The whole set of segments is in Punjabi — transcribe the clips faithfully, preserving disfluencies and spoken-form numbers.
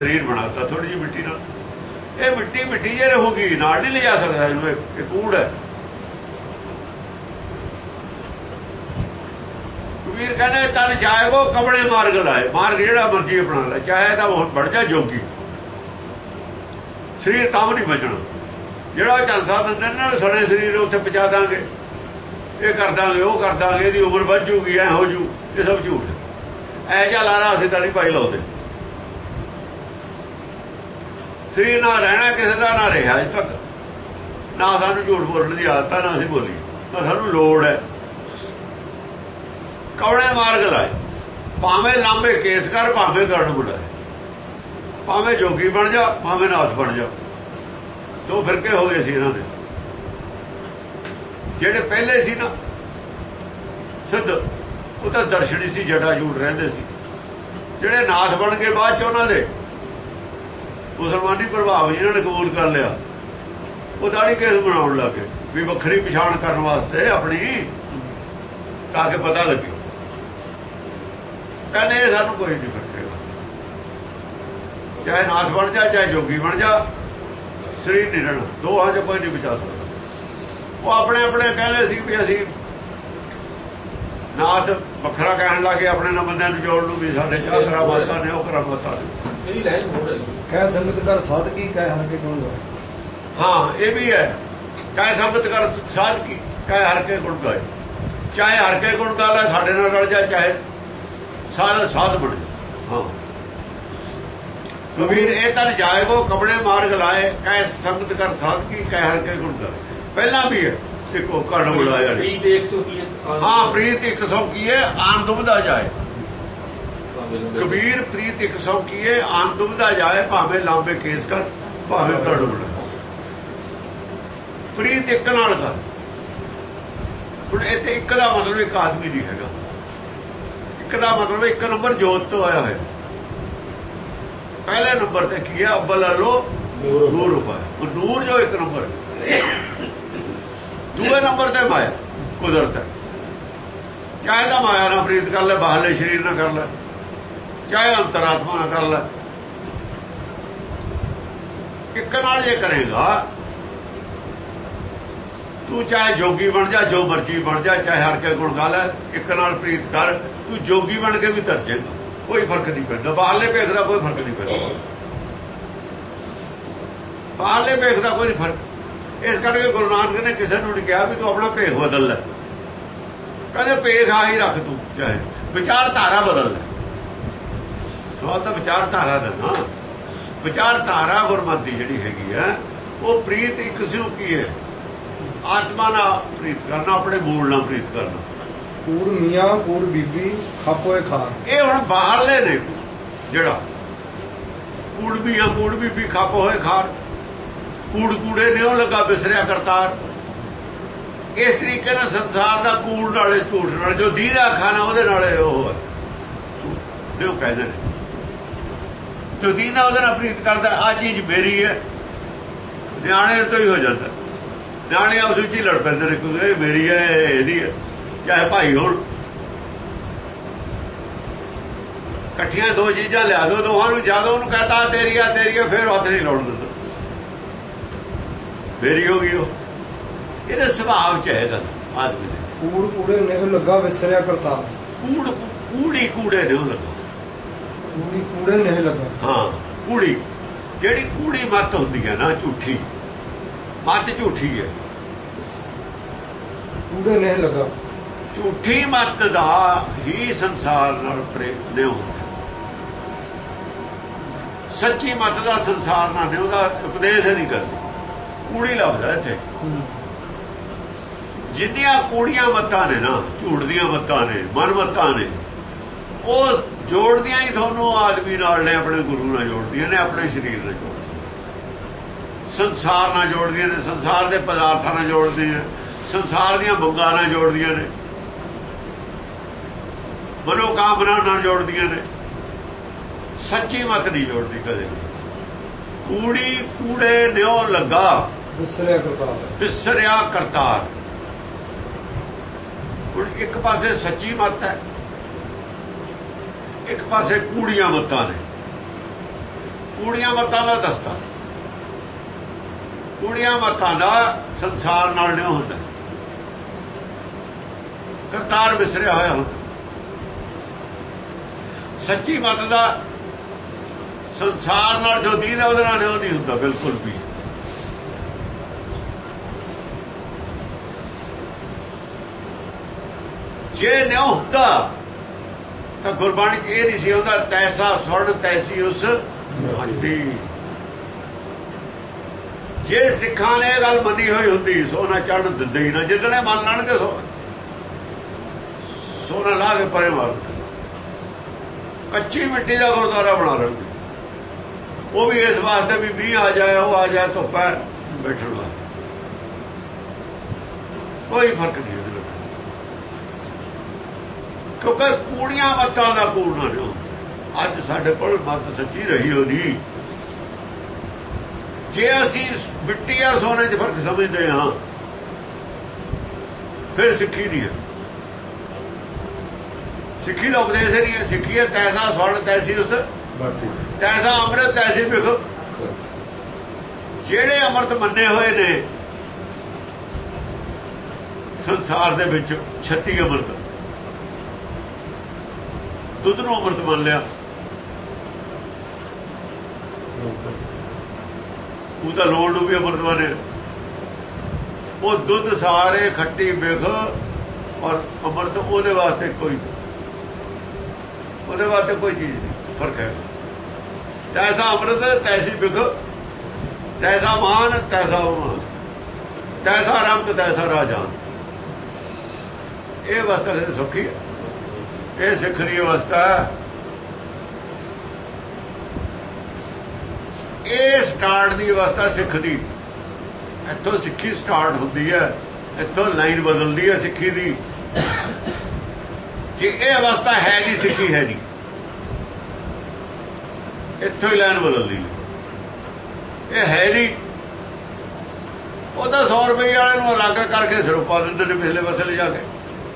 ਸਰੀਰ ਬਣਾਤਾ ਥੋੜੀ ਜਿਹੀ ਮਿੱਟੀ ਨਾਲ। ਇਹ ਮਿੱਟੀ ਮਿੱਟੀ ਜੇ ਰਹੂਗੀ, ਨਾਲ ਨਹੀਂ ਲਿਜਾ ਸਕਦਾ ਇਹਨੂੰ, ਇਹ ਕੂੜ ਹੈ। ਕਬੀਰ ਕਹਿੰਦੇ ਤਨ ਜਾਏਗੋ ਕਬੜੇ ਮਾਰਗ ਲਾਏ, ਮਾਰਗ ਜਿਹੜਾ ਮਰਜੀ ਆਪਣਾ ਲੈ, ਚਾਹੇ ਤਾਂ ਬਣ ਜਾ ਜੋਗੀ, ਸਰੀਰ ਤਾਂ ਨਹੀਂ ਬਚਣਾ। ਜਿਹੜਾ ਝਾਂਸਾ ਦਿੰਦੇ ਨੇ ਸੜੇ ਸਰੀਰ ਉੱਥੇ ਪਹੁੰਚਾ ਦਾਂਗੇ, ਇਹ ਕਰ ਦਾਂਗੇ, ਉਹ ਕਰ ਦਾਂਗੇ, ਇਹਦੀ ਉਮਰ ਵੱਧ ਜੂਗੀ, ਐ ਹੋ ਜੂ, ਇਹ ਸਭ ਝੂਠ। ਐ ਜਿਹਾ ਲਾਰਾ ਅਸੀਂ ਤਾਂ ਨਹੀਂ ਪਾਈ ਲਾਉਂਦੇ। ਸਰੀਰ ਨਾ ਰਹਿਣਾ ਕਿਸੇ ਦਾ, ਨਾ ਰਿਹਾ ਅਜੇ ਤੱਕ, ਨਾ ਸਾਨੂੰ ਝੂਠ ਬੋਲਣ ਦੀ ਆਦਤ ਆ, ਨਾ ਅਸੀਂ ਬੋਲੀ, ਨਾ ਸਾਨੂੰ ਲੋੜ ਹੈ। ਕੌੜੇ ਮਾਰਗ ਲਾਏ, ਭਾਵੇਂ ਲਾਂਬੇ ਕੇਸ ਕਰ, ਭਾਵੇਂ ਗਰਣ ਬੁਲਾਏ, ਭਾਵੇਂ ਜੋਗੀ ਬਣ ਜਾ, ਭਾਵੇਂ ਨਾਥ ਬਣ ਜਾ। ਦੋ ਫਿਰਕੇ ਹੋ ਗਏ ਸੀ ਇਹਨਾਂ ਦੇ। ਜਿਹੜੇ ਪਹਿਲੇ ਸੀ ਨਾ ਸਿੱਧ, ਉਹ ਤਾਂ ਦਰਸ਼ਨੀ ਸੀ, ਜਟਾ ਜੂੜ ਰਹਿੰਦੇ ਸੀ। ਜਿਹੜੇ ਨਾਥ ਬਣ ਗਏ ਬਾਅਦ ਚ, ਉਹਨਾਂ ਦੇ ਮੁਸਲਮਾਨੀ ਪ੍ਰਭਾਵ ਜਿਹਨਾਂ ਨੇ ਕਬੂਲ ਕਰ ਲਿਆ, ਉਹ ਦਾੜੀ ਕੇਸ ਬਣਾਉਣ ਲੱਗੇ ਵੀ ਵੱਖਰੀ ਪਛਾਣ ਕਰਨ ਵਾਸਤੇ ਆਪਣੀ, ਤਾਂ ਕਿ ਪਤਾ ਲੱਗੇ। ਕਹਿੰਦੇ ਇਹ ਸਾਨੂੰ ਕੋਈ ਨਹੀਂ ਫਰਕੇਗਾ, ਚਾਹੇ ਨਾਥ ਬਣ ਜਾ, ਚਾਹੇ ਜੋਗੀ ਬਣ ਜਾ, ਸਰੀਰ ਨਹੀਂ ਰਹਿਣਾ, ਦੋਹਾਂ ਚ ਕੋਈ ਨਹੀਂ ਬਚਾ ਸਕਦਾ। ਉਹ ਆਪਣੇ ਆਪਣੇ ਕਹਿੰਦੇ ਸੀ ਵੀ ਅਸੀਂ ਨਾਥ ਵੱਖਰਾ ਕਹਿਣ ਲੱਗੇ, ਆਪਣੇ ਨਾਲ ਬੰਦਿਆਂ ਨੂੰ ਜੋੜ ਲੂ ਵੀ ਸਾਡੇ ਚਾਹ ਕਰਾਮਾਤਾਂ ਨੇ, ਉਹ ਕਰਾਮਾਤਾਂ ਨੇ। ਕਹਿ ਸੰਗਤ ਕਰ ਸਾਧਕੀ, ਕਹਿ ਹਰ ਕੇ ਗੁਣ ਗਾਏ। ਹਾਂ, ਇਹ ਵੀ ਹੈ, ਕਹਿ ਸੰਗਤ ਕਰ ਸਾਧਕੀ, ਕਹਿ ਹਰ ਕੇ ਗੁਣ ਗਾਏ। ਚਾਹੇ ਹਰ ਕੇ ਗੁਣ ਗਾ ਲੈ, ਸਾਡੇ ਨਾਲ ਰਲ ਜਾ, ਚਾਹੇ ਸਾਧ ਸਾਧ ਬਣ ਜਾ। ਹਾਂ, ਕਬੀਰ ਇਹ ਤਨ ਜਾਏਗੋ ਕਬੜੇ ਮਾਰਗ ਲਾਏ, ਕਹਿ ਸੰਗਤ ਕਰ ਸਾਧਕੀ, ਕਹਿ ਹਰ ਕੇ ਗੁਣ ਗਾਏ। ਪਹਿਲਾਂ ਵੀ ਹੈ ਦੇਖੋ ਕਣ ਬੁਲਾਏ ਵਾਲੀ। ਹਾਂ, ਪ੍ਰੀਤ ਇੱਕ ਸੌ ਕੀਏ ਆਨ ਦੁਬਦਾ ਜਾਏ। ਕਬੀਰ ਪ੍ਰੀਤ ਇੱਕ ਸੌ ਕੀਏ ਆਨ ਦੁਬਦਾ ਜਾਏ, ਭਾਵੇਂ ਲਾਂਬੇ ਕੇਸ ਕਰ, ਭਾਵੇਂ ਕਣ ਬੁਲਾਏ। ਪ੍ਰੀਤ ਇੱਕ ਨਾਲ ਕਰ। ਹੁਣ ਇੱਥੇ ਇੱਕ ਦਾ ਮਤਲਬ ਇੱਕ ਆਦਮੀ ਨਹੀਂ ਹੈਗਾ, ਇੱਕ ਦਾ ਮਤਲਬ ਇੱਕ ਨੰਬਰ ਜੋਤ ਤੋਂ ਆਇਆ ਹੋਇਆ। ਪਹਿਲੇ ਨੰਬਰ ਤੇ ਕੀ ਹੈ? ਅੱਬਲ ਲੋ ਨੂਰ ਉਪਾਇਆ, ਉਹ ਨੂਰ ਜੋ ਇੱਕ ਨੰਬਰ। ਦੂਏ ਨੰਬਰ ਤੇ ਮਾਇਆ ਕੁਦਰਤ ਹੈ। ਚਾਹੇ ਤਾਂ ਮਾਇਆ ਨਾਲ ਪ੍ਰੀਤ ਕਰ ਲੈ, ਬਾਹਰਲੇ ਸਰੀਰ ਨਾਲ ਕਰ ਲੈ, ਚਾਹੇ ਅੰਤਰਾਤਮਾ ਨਾਲ ਕਰ ਲੈ। ਇੱਕ ਨਾਲ ਜੇ ਕਰੇਗਾ ਤੂੰ, ਚਾਹੇ ਜੋਗੀ ਬਣ ਜਾ, ਜੋ ਮਰਜੀ ਬਣ ਜਾ, ਚਾਹੇ ਹਰ ਕੇ ਗੁਣ ਗਾ ਲੈ, ਇੱਕ ਨਾਲ ਪ੍ਰੀਤ ਕਰ, ਤੂੰ ਜੋਗੀ ਬਣ ਕੇ ਵੀ ਤਰ ਜਾਏਗਾ, ਕੋਈ ਫਰਕ ਨਹੀਂ ਪੈਂਦਾ। ਬਾਹਰਲੇ ਭੇਖ ਦਾ ਕੋਈ ਫਰਕ ਨਹੀਂ ਪੈਂਦਾ, ਬਾਹਰਲੇ ਭੇਖ ਦਾ ਕੋਈ ਫਰਕ। ਇਸ ਕਰਕੇ ਗੁਰੂ ਨਾਨਕ ਨੇ ਕਿਸੇ ਨੂੰ ਨਹੀਂ ਕਿਹਾ ਵੀ ਤੂੰ ਆਪਣਾ ਭੇਖ ਬਦਲ ਲੈ, ਕਹਿੰਦੇ ਭੇਖ ਆਹੀ ਰੱਖ, ਤੂੰ ਚਾਹੇ ਵਿਚਾਰਧਾਰਾ ਬਦਲ ਲੈ। ਸਵਾਲ ਤਾਂ ਵਿਚਾਰਧਾਰਾ ਦਾ ਨਾ, ਵਿਚਾਰਧਾਰਾ ਗੁਰਮਤਿ ਦੀ ਜਿਹੜੀ ਹੈਗੀ ਹੈ, ਉਹ ਪ੍ਰੀਤ ਇੱਕ ਸਿਉ ਕੀ ਹੈ? ਆਤਮਾ ਨਾਲ ਪ੍ਰੀਤ ਕਰਨਾ, ਆਪਣੇ ਮੂਲ ਨਾਲ ਪ੍ਰੀਤ ਕਰਨਾ। ਕੂੜ ਮੀਆਂ ਕੂੜ ਬੀਬੀ ਖਾਪੋਏ ਖਾਰ, ਇਹ ਹੁਣ ਬਾਹਰਲੇ ਨੇ। ਜਿਹੜਾ ਕੂੜ ਮੀਆਂ ਕੂੜ ਬੀਬੀ ਖਾਪੋ ਹੋਏ ਖਾਰ, ਕੂੜ ਕੂੜੇ ਨੇ ਉਹ ਲੱਗਾ ਬਿਸਰਿਆ ਕਰਤਾਰ। ਇਸ ਤਰੀਕੇ ਨਾਲ ਸੰਸਾਰ ਦਾ ਕੂੜ ਨਾਲੇ ਝੂਠ ਨਾਲ, ਜੋ ਦੀਦਾ ਖਾਣਾ ਉਹਦੇ ਨਾਲੇ ਉਹ ਹੈ ਜੋ ਕਹਿੰਦੇ ਨੇ, ਜੋ ਦੀਦਾ ਉਹਦੇ ਨਾਲ ਪ੍ਰੀਤ ਕਰਦਾ। ਆਹ ਚੀਜ਼ ਮੇਰੀ ਹੈ, ਨਿਆਣੇ ਤੋਂ ਹੀ ਹੋ ਜਾਂਦਾ। ਨਿਆਣੇ ਆਪਸ ਵਿੱਚ ਹੀ ਲੜ ਪੈਂਦੇ ਨੇ, ਕਿਉਂਕਿ ਇਹ ਮੇਰੀ ਹੈ, ਇਹਦੀ ਹੈ, ਚਾਹੇ ਭਾਈ ਹੋਣ। ਇਕੱਠੀਆਂ ਦੋ ਚੀਜ਼ਾਂ ਲਿਆ ਦੋ, ਦੋਹਾਂ ਨੂੰ ਜਦੋਂ ਉਹਨੂੰ ਕਹਤਾ ਤੇਰੀ ਆ ਤੇਰੀ ਆ, ਫਿਰ ਹੱਥ ਨਹੀਂ ਲਾਉਣ ਦਿੰਦਾ, ਮੇਰੀ ਹੋ ਗਈ ਉਹ। ਇਹਦੇ ਸੁਭਾਅ ਚ ਹੈਗਾ ਆਦਮੀ ਦੇ। ਕੂੜ ਕੂੜੇ ਨੇ ਲੱਗਾ ਵਿਸਰਿਆ ਕਰਤਾਰ, ਕੂੜ ਕੂੜੀ ਕੂੜੇ ਨੇ ਉਹ ਲੱਗਾ, ਕੂੜੀ ਕੂੜੇ ਨੇ ਲੱਗਾ। ਹਾਂ, ਕੂੜੀ ਜਿਹੜੀ ਕੂੜੀ ਮੱਤ ਹੁੰਦੀ ਹੈ ਨਾ, ਝੂਠੀ ਮੱਤ, ਝੂਠੀ ਹੈ। ਕੂੜੇ ਨੇ ਲੱਗਾ, ਝੂਠੀ ਮੱਤ ਦਾ ਹੀ ਸੰਸਾਰ ਨਾਲ ਪ੍ਰੇਮ ਨੇ ਹੁੰਦਾ। ਸੱਚੀ ਮੱਤ ਦਾ ਸੰਸਾਰ ਨਾਲ ਨੇ ਉਹਦਾ ਉਪਦੇਸ਼ ਨਹੀਂ ਕਰਦੀ। ਕੂੜੀ ਲੱਭਦਾ ਇੱਥੇ। ਜਿੰਨੀਆਂ ਕੂੜੀਆਂ ਮੱਤਾਂ ਨੇ ਨਾ, ਝੂਠ ਦੀਆਂ ਮੱਤਾਂ ਨੇ, ਮਨ ਮੱਤਾਂ ਨੇ, ਉਹ ਜੋੜਦੀਆਂ ਹੀ ਤੁਹਾਨੂੰ ਆਦਮੀ ਨਾਲ ਨੇ, ਆਪਣੇ ਗੁਰੂ ਨਾਲ ਜੋੜਦੀਆਂ ਨੇ, ਆਪਣੇ ਸਰੀਰ ਨਾਲ ਜੋੜਦੀਆਂ, ਸੰਸਾਰ ਨਾਲ ਜੋੜਦੀਆਂ ਨੇ, ਸੰਸਾਰ ਦੇ ਪਦਾਰਥਾਂ ਨਾਲ ਜੋੜਦੀਆਂ, ਸੰਸਾਰ ਦੀਆਂ ਮੰਗਾਂ ਨਾਲ ਜੋੜਦੀਆਂ ਨੇ, ਮਨੋਕਾਮਨਾ ਨਾਲ ਜੋੜਦੀਆਂ ਨੇ। ਸੱਚੀ ਮਤ ਨਹੀਂ ਜੋੜਦੀ ਕਦੇ। ਕੂੜੀ ਕੂੜੇ ਨਿਉ ਲੱਗਾ ਵਿਸਰਿਆ ਕਰਤਾਰ, ਵਿਸਰਿਆ ਕਰਤਾਰ। ਹੁਣ ਇੱਕ ਪਾਸੇ ਸੱਚੀ ਮਤ ਹੈ, ਇੱਕ ਪਾਸੇ ਕੂੜੀਆਂ ਮੱਤਾਂ ਨੇ। ਕੂੜੀਆਂ ਮੱਤਾਂ ਦਾ ਦਸਤਾ। ਕੂੜੀਆਂ ਮੱਤਾਂ ਦਾ ਸੰਸਾਰ ਨਾਲ ਨਹੀਂ ਹੁੰਦਾ, ਕਰਤਾਰ ਵਿਸਰਿਆ ਹੋਇਆ ਹੁੰਦਾ। ਸੱਚੀ ਮੱਤ ਦਾ ਸੰਸਾਰ ਨਾਲ ਜੋ ਦੀਦਾ ਉਹਦੇ ਨਾਲ ਨਹੀਂ ਹੁੰਦਾ ਬਿਲਕੁਲ ਵੀ। ਜੇ ਨਹੀਂ ਹੁੰਦਾ ਤਾਂ ਗੁਰਬਾਣੀ ਚ ਇਹ ਨਹੀਂ ਸੀ ਹੁੰਦਾ ਤੈਸਾ ਸੁਣ ਤੈਸੀ ਉਸ ਹੱਟੀ। ਜੇ ਸਿੱਖਾਂ ਨੇ ਇਹ ਗੱਲ ਮੰਨੀ ਹੋਈ ਹੁੰਦੀ ਸੋਨਾ ਚੜ੍ਹਨ ਦਿੰਦੇ ਹੀ ਨਾ। ਜਿੱਦਣੇ ਮੰਨ ਲੈਣਗੇ ਸੋ ਸੋਨਾ ਲਾ ਕੇ ਪਰੇ ਮਾਰ, ਕੱਚੀ ਮਿੱਟੀ ਦਾ ਗੁਰਦੁਆਰਾ ਬਣਾ ਲੈਣਗੇ। ਉਹ ਵੀ ਇਸ ਵਾਸਤੇ ਵੀ ਮੀਂਹ ਆ ਜਾਏ, ਉਹ ਆ ਜਾਏ, ਧੁੱਪ ਹੈ ਬੈਠਣ ਵਾਸਤੇ। ਕੋਈ ਫਰਕ ਨਹੀਂ ਉਹਦੇ ਨਾਲ, ਕਿਉਂਕਿ ਕੂੜੀਆਂ ਮੱਤਾਂ ਦਾ ਕੂੜਨਾ ਜੋ ਅੱਜ ਸਾਡੇ ਕੋਲ ਮੱਤ ਸੱਚੀ ਰਹੀ ਹੋਣੀ। ਜੇ ਅਸੀਂ ਮਿੱਟੀ ਆ ਸੋਨੇ 'ਚ ਫਰਕ ਸਮਝਦੇ ਹਾਂ ਫਿਰ ਸਿੱਖੀ ਨਹੀਂ ਹੈ। ਸਿੱਖੀ ਦਾ ਉਪਦੇਸ਼ ਨਹੀਂ ਹੈ। ਸਿੱਖੀ ਹੈ ਤੈਸਾ ਸੁਣ ਤੈਸੀ ਉਸ ਤੈਸਾ ਅੰਮ੍ਰਿਤ ਤੈਸੀ ਵਿਖ। ਜਿਹੜੇ ਅੰਮ੍ਰਿਤ ਮੰਨੇ ਹੋਏ ਨੇ ਸੰਸਾਰ ਦੇ ਵਿੱਚ ਛੱਤੀ ਅੰਮ੍ਰਿਤ, ਦੁੱਧ ਨੂੰ ਅੰਮ੍ਰਿਤ ਮੰਨ ਲਿਆ, ਉਹਦਾ ਲੋੜ ਨੂੰ ਵੀ ਅੰਮ੍ਰਿਤ ਮੰਨੇ। ਉਹ ਦੁੱਧ ਸਾਰੇ ਖੱਟੀ ਵਿਖ ਔਰ ਅੰਮ੍ਰਿਤ ਉਹਦੇ ਵਾਸਤੇ ਕੋਈ ਉਹਦੇ ਵਾਸਤੇ ਕੋਈ ਚੀਜ਼ ਨਹੀਂ, ਫਰਕ ਹੈ। ਤੈਸਾ ਅੰਮ੍ਰਿਤ ਤੈਸੀ ਵਿਖ, ਤੈਸਾ ਮਾਨ ਤੈਸਾ ਮਾਨ, ਤੈਸਾ ਰਮਤ ਤੈਸਾ ਰਾਜਾਨ। ਇਹ ਅਵਸਥਾ ਤੇ ਸੁਖੀ ਹੈ, ਇਹ ਸਿੱਖ ਦੀ ਅਵਸਥਾ ਹੈ। ਇਹ ਸਟਾਰਟ ਦੀ ਅਵਸਥਾ ਸਿੱਖ ਦੀ, ਇੱਥੋਂ ਸਿੱਖੀ ਸਟਾਰਟ ਹੁੰਦੀ ਹੈ, ਇੱਥੋਂ ਲਾਈਨ ਬਦਲਦੀ ਹੈ ਸਿੱਖੀ ਦੀ। ਜੇ ਇਹ ਅਵਸਥਾ ਹੈ ਨਹੀਂ ਸਿੱਖੀ ਹੈ ਨਹੀਂ, ਇੱਥੋਂ ਹੀ ਲਾਈਨ ਬਦਲਦੀ ਹੈ। ਇਹ ਹੈ ਨਹੀਂ। ਉਹਦਾ ਸੌ ਰੁਪਏ ਵਾਲੇ ਨੂੰ ਅਲੱਗ ਕਰਕੇ ਸਰੂਪਾ ਦਿੰਦੇ ਨੇ ਪਿਛਲੇ ਪਾਸੇ ਲਿਜਾ ਕੇ,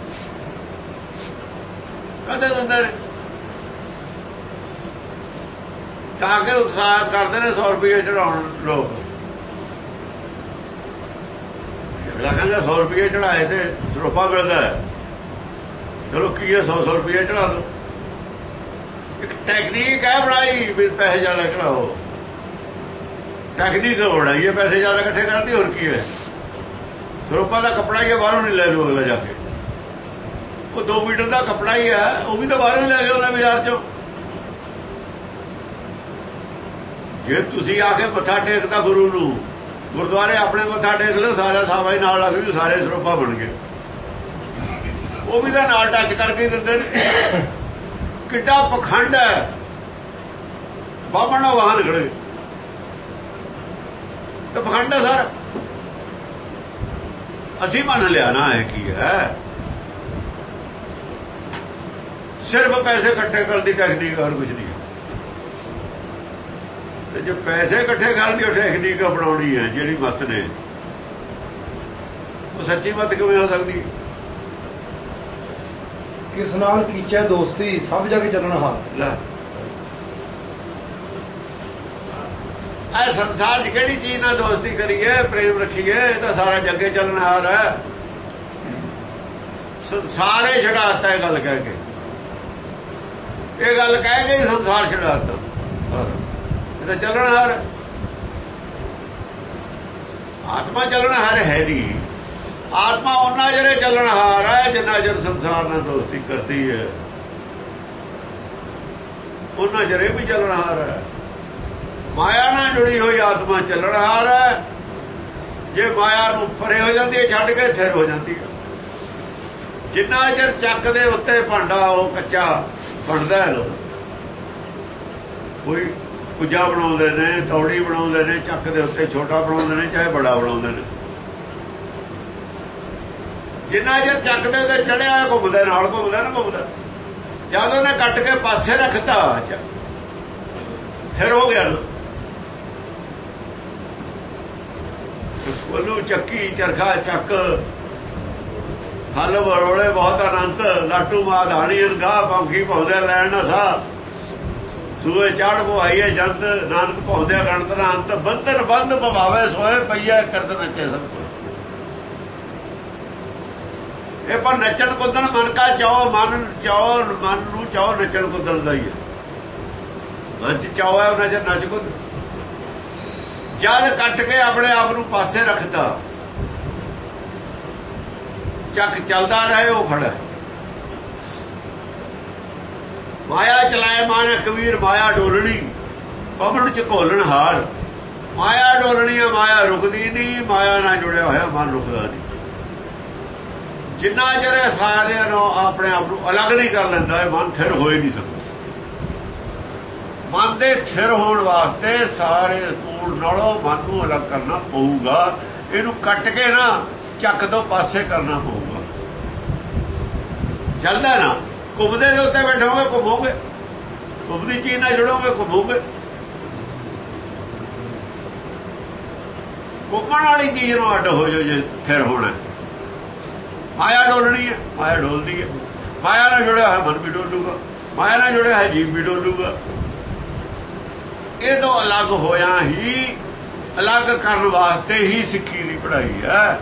ਕਦੇ ਦਿੰਦੇ ਨੇ ਤਾਂ ਕਿ ਉਤਸ਼ਾਹ ਕਰਦੇ ਨੇ ਸੌ ਰੁਪਏ ਚੜਾਉਣ ਲੋਕ। ਅਗਲਾ ਕਹਿੰਦਾ ਸੌ ਰੁਪਏ ਚੜਾਏ ਤੇ ਸਰੂਪਾ ਮਿਲਦਾ ਹੈ, ਚਲੋ ਕੀ ਹੈ ਸੌ ਸੌ ਰੁਪਏ ਚੜਾ ਦੋ। ਇੱਕ ਟੈਕਨੀਕ ਹੈ ਬਣਾਈ ਵੀ ਪੈਸੇ ਜ਼ਿਆਦਾ ਚੜਾਓ, ਟੈਕਨੀਕ ਬਣਾਈ ਹੈ ਪੈਸੇ ਜ਼ਿਆਦਾ ਇਕੱਠੇ ਕਰਦੀ। ਹੋਰ ਕੀ ਹੈ, ਸਰੂਪਾ ਦਾ ਕੱਪੜਾ ਹੀ ਹੈ, ਬਾਹਰੋਂ ਨਹੀਂ ਲੈ ਲੂ ਅਗਲਾ ਜਾ ਕੇ। ਉਹ ਦੋ ਮੀਟਰ ਦਾ ਕੱਪੜਾ ਹੀ ਹੈ, ਉਹ ਵੀ ਤਾਂ ਬਾਹਰੋਂ ਹੀ ਲੈ ਕੇ ਆਉਂਦਾ ਬਾਜ਼ਾਰ ਚੋਂ। ਜੇ ਤੁਸੀਂ ਆ ਕੇ ਮੱਥਾ ਟੇਕਦਾ ਗੁਰੂ ਨੂੰ, ਗੁਰਦੁਆਰੇ ਆਪਣੇ ਮੱਥਾ ਟੇਕ ਲਓ, ਸਾਰਾ ਥਾਵਾਂ ਹੀ ਨਾਲ ਲੱਗ ਜੂ, ਸਾਰੇ ਸਰੂਪਾ ਬਣ ਗਏ। ਉਹ ਵੀ ਤਾਂ ਨਾਲ ਟੱਚ ਕਰਕੇ ਦਿੰਦੇ ਨੇ। ਕਿੱਡਾ ਪਖੰਡ ਹੈ। ਬਾਹਮਣਾ ਵਾਹਨ ਖੜੇ ਤੇ ਪਖੰਡ ਹੈ ਸਾਰਾ। ਅਸੀਂ ਮੰਨ ਲਿਆ ਨਾ ਹੈ ਕੀ ਹੈ, ਸਿਰਫ ਪੈਸੇ ਇਕੱਠੇ ਕਰਨ ਦੀ ਟੈਕਨੀਕ, ਹੋਰ ਕੁਝ ਨਹੀਂ। ਤੇ ਜੇ ਪੈਸੇ ਇਕੱਠੇ ਕਰਨ ਦੀ ਟੈਕਨੀਕ ਅਪਣਾਉਣੀ ਹੈ ਜਿਹੜੀ ਮੱਤ ਨੇ, ਉਹ ਸੱਚੀ ਮੱਤ ਕਿਵੇਂ ਹੋ ਸਕਦੀ? ਕਿਸ ਨਾਲ ਕੀਚੈ ਦੋਸਤੀ ਸਭ ਜਗ ਚੱਲਣ ਹਾਰ। ਲੈ ਇਹ ਸੰਸਾਰ 'ਚ ਕਿਹੜੀ ਚੀਜ਼ ਨਾਲ ਦੋਸਤੀ ਕਰੀਏ, ਪ੍ਰੇਮ ਰੱਖੀਏ? ਇਹ ਤਾਂ ਸਾਰਾ ਜੱਗੇ ਚੱਲਣ ਹਾਰ ਹੈ। ਸੰਸਾਰੇ ਛਡਾਤਾ ਇਹ ਗੱਲ ਕਹਿ ਕੇ, ਇਹ ਗੱਲ ਕਹਿ ਕੇ ਸੰਸਾਰ ਛਡਾਤਾ ਸਾਰਾ। ਇਹ ਤਾਂ ਚੱਲਣ ਹਾਰ, ਆਤਮਾ ਚੱਲਣ ਹਾਰ ਹੈ ਨਹੀਂ। ਆਤਮਾ ਉਹਨਾਂ ਜਿਹੜੇ ਚੱਲਣ ਹਾਰ ਹੈ ਜਿੰਨਾ ਚਿਰ ਸੰਸਾਰ ਨਾਲ ਦੋਸਤੀ ਕਰਦੀ ਹੈ, ਉਹਨਾਂ ਜਿਹੜੇ ਵੀ ਚੱਲਣ ਹਾਰ ਹੈ। ਮਾਇਆ ਨਾਲ ਜੁੜੀ ਹੋਈ ਆਤਮਾ ਚੱਲਣ ਹਾਰ ਹੈ। ਜੇ ਮਾਇਆ ਨੂੰ ਪਰੇ ਹੋ ਜਾਂਦੀ ਹੈ, ਛੱਡ ਕੇ ਥਿਰ ਹੋ ਜਾਂਦੀ ਹੈ। ਜਿੰਨਾ ਚਿਰ ਚੱਕ ਦੇ ਉੱਤੇ ਭਾਂਡਾ ਉਹ ਕੱਚਾ ਬਣਦਾ ਹੈ, ਲੋਕ ਕੋਈ ਕੁੱਜਾ ਬਣਾਉਂਦੇ ਨੇ, ਤੌੜੀ ਬਣਾਉਂਦੇ ਨੇ, ਚੱਕ ਦੇ ਉੱਤੇ ਛੋਟਾ ਬਣਾਉਂਦੇ ਨੇ, ਚਾਹੇ ਬੜਾ ਬਣਾਉਂਦੇ ਨੇ। ਜਿੰਨਾ ਚਿਰ ਚੱਕ ਦੇ ਉੱਤੇ ਚੜਿਆ ਘੁੰਮਦਾ, ਨਾਲ ਘੁੰਮਦਾ ਨਾ ਘੁੰਮਦਾ। ਜਦ ਉਹਨੇ ਕੱਟ ਕੇ ਪਾਸੇ ਰੱਖਤਾ, ਫਿਰ ਹੋ ਗਿਆ। ਕੋਲੂ ਚੱਕੀ ਚਰਖਾ ਚੱਕ ਹਲ ਬਰੋਲੇ ਬਹੁਤ ਅਨੰਤ, ਲਾਟੂ ਮਾਧਾਣੀ ਅਨਗਾ ਪੰਖੀ ਪਾਉਂਦੇ ਲੈਣ ਨਾ ਸਾ। ਸੂਏ ਚਾੜ ਬੁਹਾਈਏ ਜੰਤ ਨਾਨਕ ਪਾਉਂਦਿਆ ਗਣਤ ਨਾ ਅੰਤ ਬੰਧਨ ਬੰਧ ਪਵਾਵੇ ਸੋਏ ਪਈਆ ਕਰਦ ਨੱਚੇ ਸਭ ਕੋ। ਇਹ ਪਰ ਨੱਚਣ ਕੁੱਦਣ ਮਨ ਕਾ ਚਾਓ ਮਨ ਚਾਓ ਮਨ ਨੂੰ ਚਾਓ ਨੱਚਣ ਕੁੱਦਣ ਦਾ ਹੀ ਹੈ। ਮਨ ਚ ਚਾਓ ਹੈ ਉਹਨਾਂ ਚ ਨੱਚ ਕੁੱਦ। ਜਦ ਕੱਟ ਕੇ ਆਪਣੇ ਆਪ ਨੂੰ ਪਾਸੇ ਰੱਖਦਾ ਚੱਕ ਚੱਲਦਾ ਰਹੇ ਉਹ ਖੜਾ। ਮਾਇਆ ਚਲਾਏ ਮਾਨ ਕਬੀਰ ਮਾਇਆ ਡੋਲਣੀ ਪਵਨ ਚ ਘੋਲਣ ਹਾਰ। ਮਾਇਆ ਡੋਲਣੀ ਹੈ ਮਾਇਆ ਰੁਕਦੀ ਨਹੀਂ। ਮਾਇਆ ਨਾਲ ਜੁੜਿਆ ਹੋਇਆ ਮਨ ਰੁਕਦਾ ਨਹੀਂ। ਜਿੰਨਾ ਚਿਰ ਸਾਰਿਆਂ ਨੂੰ ਆਪਣੇ ਆਪ ਨੂੰ ਅਲੱਗ ਨਹੀਂ ਕਰ ਲੈਂਦਾ ਇਹ ਮਨ ਥਿਰ ਹੋਏ ਨਹੀਂ ਸਕਦਾ। ਮਨ ਦੇ ਥਿਰ ਹੋਣ ਵਾਸਤੇ ਸਾਰੇ ਕੂੜ ਨਾਲੋਂ ਮਨ ਨੂੰ ਅਲੱਗ ਕਰਨਾ ਪਊਗਾ। ਇਹਨੂੰ ਕੱਟ ਕੇ ਨਾ ਚੱਕ ਤੋਂ ਪਾਸੇ ਕਰਨਾ ਪਊਗਾ। ਚੱਲਦਾ ਨਾ ਘੁੰਮਦੇ ਦੇ ਉੱਤੇ ਬੈਠੋਗੇ ਘੁੰਮੋਗੇ। ਘੁੰਮਦੀ ਚੀਜ਼ ਨਾਲ ਜੁੜੋਗੇ ਘੁੰਮੋਗੇ। ਘੁੰਮਣ ਵਾਲੀ ਚੀਜ਼ ਨੂੰ ਅੱਡ ਹੋ ਜਾਓ ਜੇ ਥਿਰ ਹੋਣਾ। ਮਾਇਆ ਡੋਲਣੀ ਹੈ ਮਾਇਆ ਡੋਲਦੀ ਹੈ। ਮਾਇਆ ਨਾਲ ਜੁੜਿਆ ਹੋਇਆ ਮਨ ਵੀ ਡੋਲੂਗਾ। ਮਾਇਆ ਨਾਲ ਜੁੜਿਆ ਹੋਇਆ ਜੀਵ ਵੀ ਡੋਲੂਗਾ। ਇਹ ਤੋਂ ਅਲੱਗ ਹੋਇਆ ਹੀ ਅਲੱਗ ਕਰਨ ਵਾਸਤੇ ਹੀ ਸਿੱਖੀ ਦੀ ਪੜ੍ਹਾਈ ਹੈ।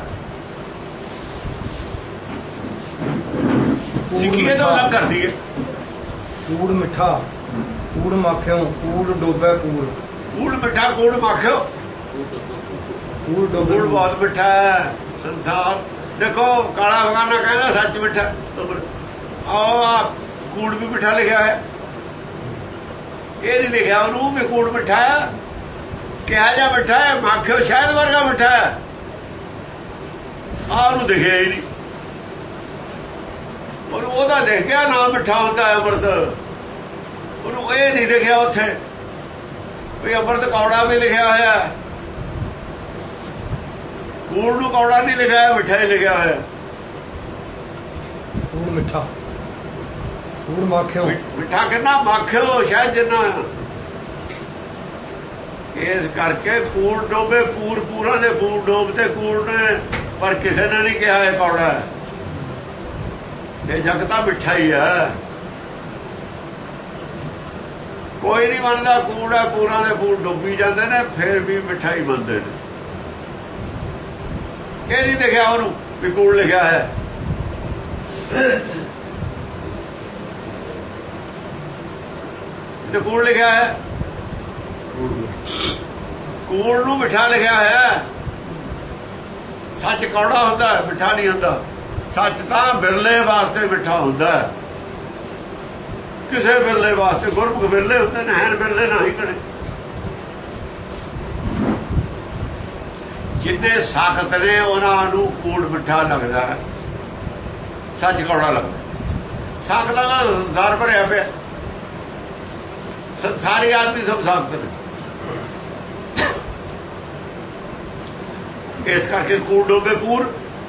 ਸਿੱਖੀ ਇਹ ਤੋਂ ਅਲੱਗ ਕਰਦੀ ਹੈ। ਕੂੜ ਮਿੱਠਾ ਕੂੜ ਮਾਖਿਓ ਕੂੜ ਡੋਬੇ ਕੂੜ। ਕੂੜ ਮਿੱਠਾ ਕੂੜ ਮਾਖਿਓ ਕੂੜ ਡੋਬੇ ਕੂੜ ਬਹੁਤ ਮਿੱਠਾ ਹੈ ਸੰਸਾਰ। ਦੇਖੋ ਕਾਲਾ ਬਗਾਨਾ ਕਹਿੰਦਾ ਸੱਚ ਮਿੱਠਾ। ਆਹ ਆ ਕੂੜ ਵੀ ਮਿੱਠਾ ਲਿਖਿਆ ਹੈ। ਇਹ ਨਹੀਂ ਲਿਖਿਆ ਉਹਨੂੰ ਵੀ ਕੂੜ ਮਿੱਠਾ ਹੈ। ਕਿਹਾ ਜਾ ਮਿੱਠਾ ਹੈ ਮਾਖਿਓ ਸ਼ਾਇਦ ਵਰਗਾ ਮਿੱਠਾ ਹੈ। ਆਹ ਉਹਨੂੰ ਦਿਖਿਆ ਹੀ ਨਹੀਂ। ਉਹਨੂੰ ਉਹਦਾ ਦੇਖ ਗਿਆ ਨਾ ਮਿੱਠਾ ਹੁੰਦਾ ਹੈ ਅੰਮ੍ਰਿਤ। ਉਹਨੂੰ ਇਹ ਨਹੀਂ ਦੇਖਿਆ ਉੱਥੇ ਵੀ ਅੰਮ੍ਰਿਤ ਕੌੜਾ ਵੀ ਲਿਖਿਆ ਹੋਇਆ। ਕੂੜ ਨੂੰ ਕੌੜਾ ਨਹੀਂ ਲਿਖਿਆ ਮਿੱਠਾ ਹੀ ਲਿਖਿਆ ਹੋਇਆ। ਕੂੜ ਮਿੱਠਾ ਕੂੜ ਮਾਖਿਓ ਮਿੱਠਾ ਕਿੰਨਾ ਮਾਖਿਓ ਸ਼ਾਇਦ ਜਿੰਨਾ। ਇਸ ਕਰਕੇ ਕੂੜ ਡੋਬੇ ਪੂਰ ਪੂਰਾ ਦੇ ਪੂਰ ਡੋਬਦੇ ਕੂੜ ਨੇ ਪਰ ਕਿਸੇ ਨੇ ਨਹੀਂ ਕਿਹਾ ਇਹ ਕੌੜਾ ਹੈ। ਇਹ ਜਗ ਤਾਂ ਮਿੱਠਾ ਹੀ ਹੈ। ਕੋਈ ਨਹੀਂ ਮੰਨਦਾ ਕੂੜ ਹੈ। ਪੂਰਾ ਦੇ ਪੂਰ ਡੁੱਬੀ ਜਾਂਦੇ ਨੇ ਫਿਰ ਵੀ ਮਿੱਠਾ ਹੀ ਮੰਨਦੇ ਨੇ। ਇਹ ਨਹੀਂ ਦੇਖਿਆ ਉਹਨੂੰ ਵੀ ਕੂੜ ਲਿਖਿਆ ਹੈ। ਤੇ ਕੂੜ ਲਿਖਿਆ ਹੈ। ਕੂੜ ਨੂੰ ਮਿੱਠਾ ਲਿਖਿਆ ਹੈ। ਸੱਚ ਕੌੜਾ ਹੁੰਦਾ ਮਿੱਠਾ ਨਹੀਂ ਹੁੰਦਾ। ਸੱਚ ਤਾਂ ਬਿਰਲੇ ਵਾਸਤੇ ਮਿੱਠਾ ਹੁੰਦਾ। ਕਿਸੇ ਬਿਰਲੇ ਵਾਸਤੇ ਗੁਰਮੁਖ ਬਿਰਲੇ ਹੁੰਦੇ ਨੇ ਹੈਨ ਬਿਰਲੇ ਨਾ ਹੀ ਕਣੇ। ਜਿੰਨੇ ਸਾਖਤ ਨੇ ਉਹਨਾਂ ਨੂੰ ਕੂੜ ਮਿੱਠਾ ਲੱਗਦਾ ਸੱਚ ਕੌੜਾ ਲੱਗਦਾ। ਸਾਖਤਾਂ ਦਾ ਸੰਸਾਰ ਭਰਿਆ ਪਿਆ। ਸਾਰੇ ਆਦਮੀ ਸਭ ਸਾਖਤ ਨੇ। ਇਸ ਕਰਕੇ ਕੂੜ ਡੋਬੇ ਪੂਰ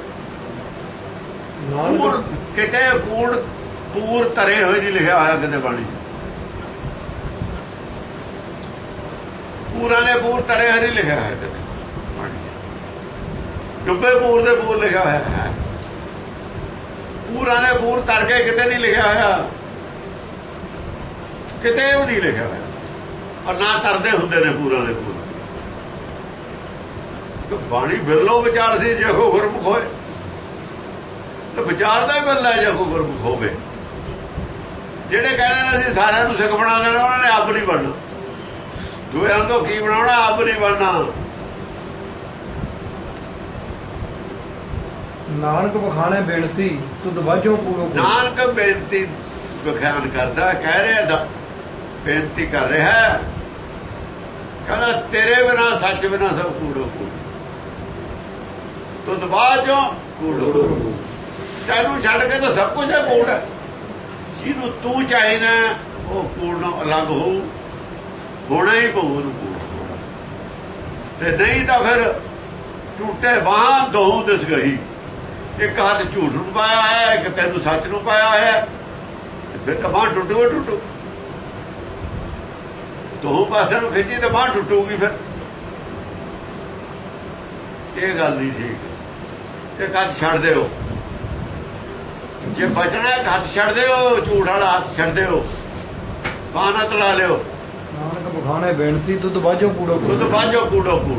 ਪੂਰ ਕਿਤੇ ਕੂੜ ਪੂਰ ਧਰੇ ਹੋਏ ਨਹੀਂ ਲਿਖਿਆ ਹੋਇਆ ਕਿਤੇ ਬਾਣੀ। ਪੂਰਾ ਨੇ ਪੂਰ ਧਰੇ ਹੋਏ ਨਹੀਂ ਲਿਖਿਆ ਹੋਇਆ ਕਿਤੇ ਬਾਣੀ। ਡੁੱਬੇ ਪੂਰ ਦੇ ਪੂਰ ਲਿਖਿਆ ਹੋਇਆ ਹੈ। ਪੂਰਾ ਨੇ ਪੂਰ ਧਰ ਕੇ ਕਿਤੇ ਨਹੀਂ ਲਿਖਿਆ ਹੋਇਆ। ਕਿਤੇ ਉਹ ਨਹੀਂ ਲਿਖਿਆ ਹੋਇਆ। ਔਰ ਨਾ ਧਰਦੇ ਹੁੰਦੇ ਨੇ ਪੂਰਾ ਦੇ ਪੂਰ। ਬਾਣੀ ਬਿਰਲੋ ਵਿਚਾਰ ਸੀ ਜੇ ਕੋ ਗੁਰਮੁਖ ਹੋਏ ਤੇ ਵਿਚਾਰ ਦਾ ਹੀ ਬਿਰਲਾ ਜੇ ਕੋ ਗੁਰਮੁਖ ਹੋਵੇ। ਜਿਹੜੇ ਕਹਿੰਦੇ ਨੇ ਅਸੀਂ ਸਾਰਿਆਂ ਨੂੰ ਸਿੱਖ ਬਣਾ ਦੇਣਾ ਉਹਨਾਂ ਨੇ ਆਪ ਨਹੀਂ ਬਣਨਾ। ਦੂਆਂ ਤੋਂ ਕੀ ਬਣਾਉਣਾ ਆਪ ਨਹੀਂ ਬਣਨਾ। ਨਾਨਕ ਬਖਾਣੇ ਬੇਨਤੀ ਤੂੰ ਦਵਾਜੋ ਕੂੜੋ। ਨਾਨਕ ਬੇਨਤੀ ਵਿਖਿਆਨ ਕਰਦਾ ਕਹਿ ਰਿਹਾ ਦਾ ਬੇਨਤੀ ਕਰ ਰਿਹਾ ਕਹਿੰਦਾ ਤੇਰੇ ਬਿਨਾ ਸੱਚ ਬਿਨਾ ਸਭ ਕੂੜੋ ਕੂੜ। ਤੂੰ ਦਵਾਜੋ ਕੂੜੋ। ਤੈਨੂੰ ਛੱਡ ਕੇ ਤਾਂ ਸਭ ਕੁਝ ਹੈ ਕੂੜ ਹੈ। ਜਿਹਨੂੰ ਤੂੰ ਚਾਹੀਦਾ ਉਹ ਕੂੜ ਨਾਲ ਅਲੱਗ ਹੋ ਹੋਣਾ ਹੀ ਪਊ ਉਹਨੂੰ ਕੂੜ। ਤੇ ਨਹੀਂ ਤਾਂ ਫਿਰ ਟੁੱਟੇ ਬਾਂਹ ਦੋ ਦਿਸ ਗਈ। ਇੱਕ ਹੱਥ ਝੂਠ ਨੂੰ ਪਾਇਆ ਹੈ ਇੱਕ ਤੈਨੂੰ ਸੱਚ ਨੂੰ ਪਾਇਆ ਹੈ। ਫਿਰ ਤਾਂ ਬਾਂਹ ਟੁੱਟੂ ਟੁੱਟੂ। ਦੋ ਪਾਸੇ ਨੂੰ ਖਿੱਚੀ ਤਾਂ ਬਾਂਹ ਟੁੱਟੂਗੀ। ਫਿਰ ਇਹ ਗੱਲ ਨਹੀਂ ਠੀਕ। ਇੱਕ ਹੱਥ ਛੱਡ ਦਿਓ। ਜੇ ਬਚਣਾ ਇੱਕ ਹੱਥ ਛੱਡ ਦਿਓ। ਝੂਠ ਵਾਲਾ ਹੱਥ ਛੱਡ ਦਿਓ। ਬਾਂਹ ਨਾ ਤੜਾ ਲਿਓ। ਨਾਨਕ ਬਖਾਣੇ ਬੇਨਤੀ ਤੁਧ ਬਾਝੋ ਕੂੜੋ ਤੁਧ ਬਾਝੋ ਕੂੜੋ ਕੂੜ।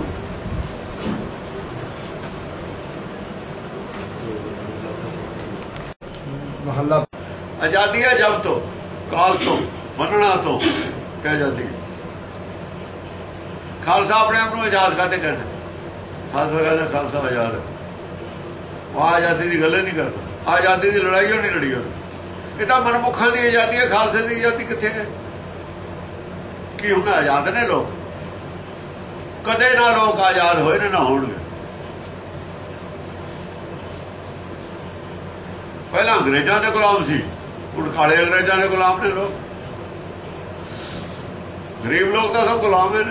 ਮਹੱਲਾ ਆਜ਼ਾਦੀ ਹੈ ਜਬ ਤੋਂ, ਕਾਲ ਤੋਂ, ਮੰਨਣਾ ਤੋਂ ਕਹਿ ਜਾਂਦੀ ਹੈ। ਖਾਲਸਾ ਆਪਣੇ ਆਪ ਨੂੰ ਆਜ਼ਾਦ ਕਰਦੇ ਕਹਿੰਦੇ, ਖਾਲਸਾ ਕਹਿੰਦਾ ਖਾਲਸਾ ਆਜ਼ਾਦ ਹੈ। ਉਹ ਆਜ਼ਾਦੀ ਦੀ ਗੱਲ ਨਹੀਂ ਕਰਦਾ, ਆਜ਼ਾਦੀ ਦੀ ਲੜਾਈ ਉਹ ਨਹੀਂ ਲੜੀ ਉਹਨੇ। ਇਹ ਤਾਂ ਮਨਮੁਖਾਂ ਦੀ ਆਜ਼ਾਦੀ ਹੈ, ਖਾਲਸੇ ਦੀ ਆਜ਼ਾਦੀ ਕਿੱਥੇ ਹੈ? ਕੀ ਹੁਣ ਆਜ਼ਾਦ ਨੇ ਲੋਕ? ਕਦੇ ਨਾ ਲੋਕ ਆਜ਼ਾਦ ਹੋਏ ਨੇ, ਨਾ ਹੋਣਗੇ। ਪਹਿਲਾਂ ਅੰਗਰੇਜ਼ਾਂ ਦੇ ਗੁਲਾਮ ਸੀ, ਹੁਣ ਕਾਲੇ ਅੰਗਰੇਜ਼ਾਂ ਦੇ ਗੁਲਾਮ ਨੇ ਲੋਕ। ਗਰੀਬ ਲੋਕ ਤਾਂ ਸਭ ਗੁਲਾਮ ਨੇ।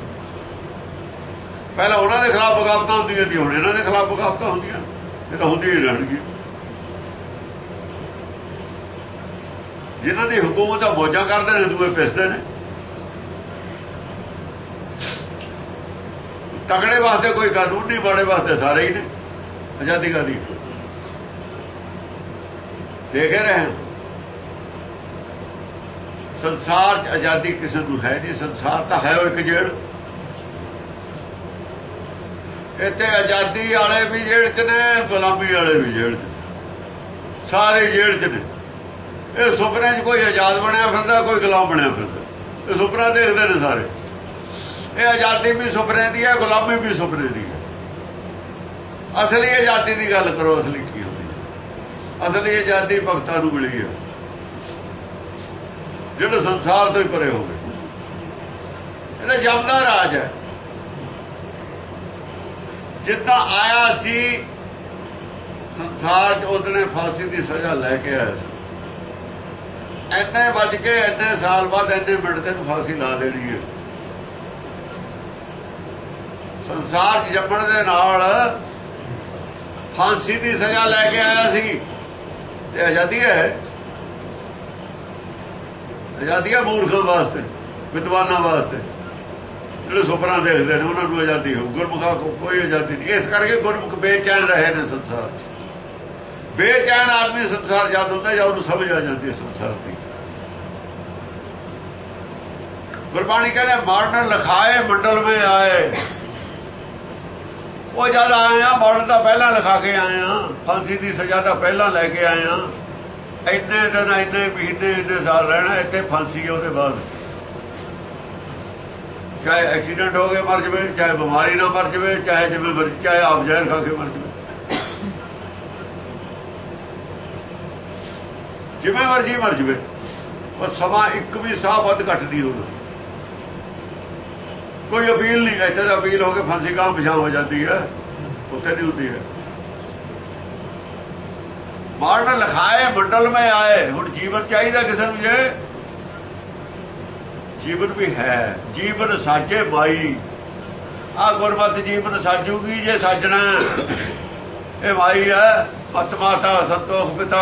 ਪਹਿਲਾਂ ਉਹਨਾਂ ਦੇ ਖਿਲਾਫ ਬਗਾਵਤਾਂ ਹੁੰਦੀਆਂ ਸੀ, ਹੁਣ ਇਹਨਾਂ ਦੇ ਖਿਲਾਫ ਬਗਾਵਤਾਂ ਹੁੰਦੀਆਂ। ਇਹ ਤਾਂ ਹੁੰਦੀਆਂ ਹੀ ਰਹਿਣਗੀਆਂ। ਜਿਨ੍ਹਾਂ ਦੀ ਹਕੂਮਤ ਆ ਮੌਜਾਂ ਕਰਦੇ ਨੇ, ਦੂਏ ਪਿਸਦੇ ਨੇ। ਤਗੜੇ ਵਾਸਤੇ ਕੋਈ ਕਾਨੂੰਨ ਨਹੀਂ, ਮਾੜੇ ਵਾਸਤੇ ਸਾਰੇ ਹੀ ਨੇ। ਆਜ਼ਾਦੀ ਕਾਦੀ ਦੇਖੇ ਰਹੇ। ਸੰਸਾਰ 'ਚ ਆਜ਼ਾਦੀ ਕਿਸੇ ਨੂੰ ਹੈ ਨਹੀਂ। ਸੰਸਾਰ ਤਾਂ ਹੈ ਉਹ ਇੱਕ ਜੇਲ੍ਹ। ਇੱਥੇ ਆਜ਼ਾਦੀ ਵਾਲੇ ਵੀ ਜੇਲ੍ਹ 'ਚ ਨੇ, ਗੁਲਾਮੀ ਵਾਲੇ ਵੀ ਜੇਲ੍ਹ 'ਚ, ਸਾਰੇ ਜੇਲ੍ਹ 'ਚ ਨੇ। ਇਹ ਸੁਪਨੇ 'ਚ ਕੋਈ ਆਜ਼ਾਦ ਬਣਿਆ ਫਿਰਦਾ, ਕੋਈ ਗੁਲਾਮ ਬਣਿਆ ਫਿਰਦਾ। ਇਹ ਸੁਪਨਾ ਦੇਖਦੇ ਨੇ ਸਾਰੇ। ਇਹ ਆਜ਼ਾਦੀ ਵੀ ਸੁਪਨੇ ਦੀ ਹੈ, ਗੁਲਾਮੀ ਵੀ ਸੁਪਨੇ ਦੀ ਹੈ। ਅਸਲੀ ਆਜ਼ਾਦੀ ਦੀ ਗੱਲ ਕਰੋ, ਅਸਲੀ ਕੀ ਹੁੰਦੀ ਹੈ? ਅਸਲੀ ਆਜ਼ਾਦੀ ਭਗਤਾਂ ਨੂੰ ਮਿਲੀ ਹੈ, ਜਿਹੜੇ ਸੰਸਾਰ ਤੋਂ ਹੀ ਪਰੇ ਹੋ ਗਏ। ਇਹਦਾ ਜਮਦਾ ਰਾਜ ਹੈ। ਜਿੱਦਾਂ ਆਇਆ ਸੀ ਸੰਸਾਰ 'ਚ, ਉਹਨੇ ਫਾਂਸੀ ਦੀ ਸਜ਼ਾ ਲੈ ਕੇ ਆਇਆ ਸੀ। ਇੰਨੇ ਵੱਜ ਕੇ ਇੰਨੇ ਸਾਲ ਬਾਅਦ ਇੰਨੇ ਮਿੰਟ ਤੈਨੂੰ ਫਾਂਸੀ ਲਾ ਦੇਣੀ ਹੈ। ਸੰਸਾਰ 'ਚ ਜੰਮਣ ਦੇ ਨਾਲ ਫਾਂਸੀ ਦੀ ਸਜ਼ਾ ਲੈ ਕੇ ਆਇਆ ਸੀ। ਤੇ ਆਜ਼ਾਦੀ ਹੈ। ਆਜ਼ਾਦੀ ਹੈ ਮੂਰਖਾਂ ਵਾਸਤੇ, ਵਿਦਵਾਨਾਂ ਵਾਸਤੇ, ਜਿਹੜੇ ਸੁਪਨਾ ਦੇਖਦੇ ਨੇ, ਉਹਨਾਂ ਨੂੰ ਆਜ਼ਾਦੀ ਹੋ। ਗੁਰਮੁਖਾਂ ਕੋ ਕੋਈ ਆਜ਼ਾਦੀ ਨਹੀਂ। ਇਸ ਕਰਕੇ ਗੁਰਮੁਖ ਬੇਚੈਨ ਰਹੇ ਨੇ ਸੰਸਾਰ 'ਚ। ਬੇਚੈਨ ਆਦਮੀ ਸੰਸਾਰ ਜਦ ਹੁੰਦਾ ਜਾਂ ਉਹਨੂੰ ਸਮਝ ਆ ਜਾਂਦੀ ਹੈ ਸੰਸਾਰ ਦੀ। ਗੁਰਬਾਣੀ ਕਹਿੰਦੇ ਮਾਰਨ ਲਿਖਾਏ ਮੰਡਲ ਮੇ ਆਏ। ਉਹ ਜਦ ਆਏ ਆ, ਮਰਨ ਤਾਂ ਪਹਿਲਾਂ ਲਿਖਾ ਕੇ ਆਏ ਆ, ਫਾਂਸੀ ਦੀ ਸਜ਼ਾ ਤਾਂ ਪਹਿਲਾਂ ਲੈ ਕੇ ਆਏ ਆ। ਇੰਨੇ ਦਿਨ, ਇੰਨੇ ਮਹੀਨੇ, ਇੰਨੇ ਸਾਲ ਰਹਿਣਾ ਇੱਥੇ, ਫਾਂਸੀ ਉਹਦੇ ਬਾਅਦ। ਚਾਹੇ ਐਕਸੀਡੈਂਟ ਹੋ ਕੇ ਮਰ ਜਾਵੇ, ਚਾਹੇ ਬਿਮਾਰੀ ਨਾਲ ਮਰ ਜਾਵੇ, ਚਾਹੇ ਜਿਵੇਂ ਮਰ, ਚਾਹੇ ਆਪ ਜ਼ਹਿਰ ਖਾ ਕੇ ਮਰ ਜਾਵੇ, ਜਿਵੇਂ ਮਰਜੀ ਮਰ ਜਾਵੇ। ਪਰ ਸਮਾਂ ਇੱਕ ਵੀ ਸਾਹ ਵੱਧ ਘੱਟ ਨਹੀਂ ਹੋਣਾ। ਕੋਈ ਅਪੀਲ ਨਹੀਂ। ਇੱਥੇ ਤਾਂ ਅਪੀਲ ਹੋ ਕੇ ਫਾਂਸੀ ਗਾਂ ਪਿਛਾਂ ਹੋ ਜਾਂਦੀ ਹੈ, ਉੱਥੇ ਨਹੀਂ ਹੁੰਦੀ ਹੈ। ਮਾਰਨ ਲਿਖਾਏ ਮੰਡਲ ਮੇ ਆਏ। ਹੁਣ ਜੀਵਨ ਚਾਹੀਦਾ ਕਿਸੇ ਨੂੰ, ਜੇ ਜੀਵਨ ਵੀ ਹੈ। ਜੀਵਨ ਸਾਜੇ ਮਾਈ। ਆ ਗੁਰਮਤਿ ਜੀਵਨ ਸਾਜੂਗੀ ਜੇ ਸਾਜਣਾ। ਇਹ ਮਾਈ ਹੈ, ਮਤ ਮਾਤਾ ਸੰਤੋਖ ਪਿਤਾ।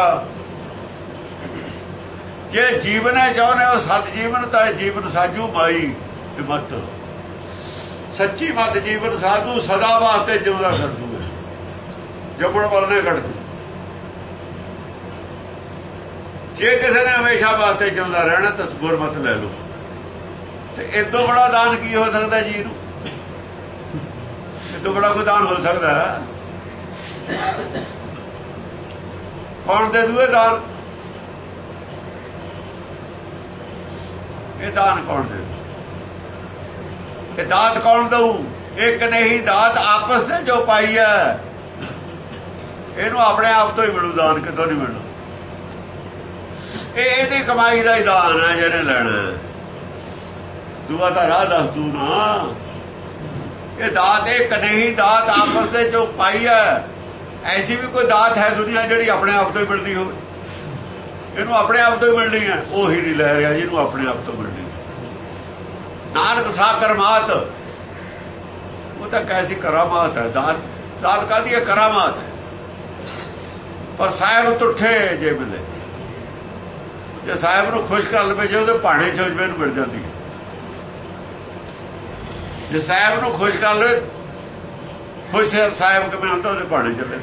ਜੇ ਜੀਵਨ ਹੈ ਚਾਹੁੰਦੇ ਹੋ ਸਤ ਜੀਵਨ, ਤਾਂ ਜੀਵਨ ਸਾਜੂ ਮਾਈ। ਮਤ ਸੱਚੀ ਮਤ ਜੀਵਨ ਸਾਧੂ ਸਦਾ ਵਾਸਤੇ ਜਿਉਂਦਾ ਕਰ ਦੂਗਾ। ਜੰਮਣ ਵਾਲੇ ਕੱਢ ਦੂ। ਜੇ ਕਿਸੇ ਨੇ ਹਮੇਸ਼ਾ ਵਾਸਤੇ ਜਿਉਂਦਾ ਰਹਿਣਾ ਤਾਂ ਗੁਰਮਤਿ ਲੈ ਲਓ। ਤੇ ਇਦੋਂ ਬੜਾ ਦਾਨ ਕੀ ਹੋ ਸਕਦਾ ਜੀ ਨੂੰ? ਇਦੋਂ ਬੜਾ ਕੋਈ ਦਾਨ ਹੋ ਸਕਦਾ? ਕੌਣ ਦੇ ਦੂਏ ਦਾਨ? ਇਹ ਦਾਨ ਕੌਣ ਦੇ? ਇਹ ਦਾਤ ਕੌਣ ਦਊ? ਇੱਕ ਨਹੀਂ ਦਾਤ ਆਪਸ ਤੇ ਜੋ ਪਾਈ ਹੈ। ਇਹਨੂੰ ਆਪਣੇ ਆਪ ਤੋਂ ਹੀ ਮਿਲੂ, ਦਾਨ ਕਿਤੋਂ ਨਹੀਂ ਮਿਲਣਾ। ਇਹ ਇਹਦੀ ਕਮਾਈ ਦਾ ਹੀ ਦਾਨ ਹੈ ਜਿਹਨੇ ਲੈਣਾ। ਦੂਆ ਤਾਂ ਰਾਹ ਦੱਸ ਦੂ ਨਾ। ਇਹ ਦਾਤ ਇੱਕ ਨਹੀਂ ਦਾਤ ਆਪਸ ਤੇ ਜੋ ਪਾਈ ਹੈ। ਐਸੀ ਵੀ ਕੋਈ ਦਾਤ ਹੈ ਦੁਨੀਆ ਜਿਹੜੀ ਆਪਣੇ ਆਪ ਤੋਂ ਹੀ ਮਿਲਦੀ ਹੋਵੇ? ਇਹਨੂੰ ਆਪਣੇ ਆਪ ਤੋਂ ਹੀ ਮਿਲਣੀ ਹੈ। ਉਹੀ ਨਹੀਂ ਲੈ ਰਿਹਾ ਜਿਹਨੂੰ ਆਪਣੇ ਆਪ ਤੋਂ ਮਿਲਣੀ। ਨਾਨਕ ਸਾ ਕਰਮਾਤ। ਉਹ ਤਾਂ ਕੈਸੀ ਕਰਾਮਾਤ ਹੈ। ਦਾਤ ਦਾਤ ਕਾਹਦੀ ਹੈ? ਕਰਾਮਾਤ ਹੈ। ਪਰ ਸਾਹਿਬ ਤੁੱਠੇ ਜੇ ਮਿਲੇ, ਜੇ ਸਾਹਿਬ ਨੂੰ ਖੁਸ਼ ਕਰ ਲਵੇ, ਜੇ ਉਹਦੇ ਭਾਣੇ ਚੋਜਵੇਂ ਨੂੰ ਮਿਲ ਜਾਂਦੀ ਹੈ। ਜੇ ਸਾਹਿਬ ਨੂੰ ਖੁਸ਼ ਕਰ ਲਵੇ, ਖੁਸ਼ ਸਾਹਿਬ ਕਿਵੇਂ ਹੁੰਦਾ? ਉਹਦੇ ਭਾਣੇ ਚੱਲੇ।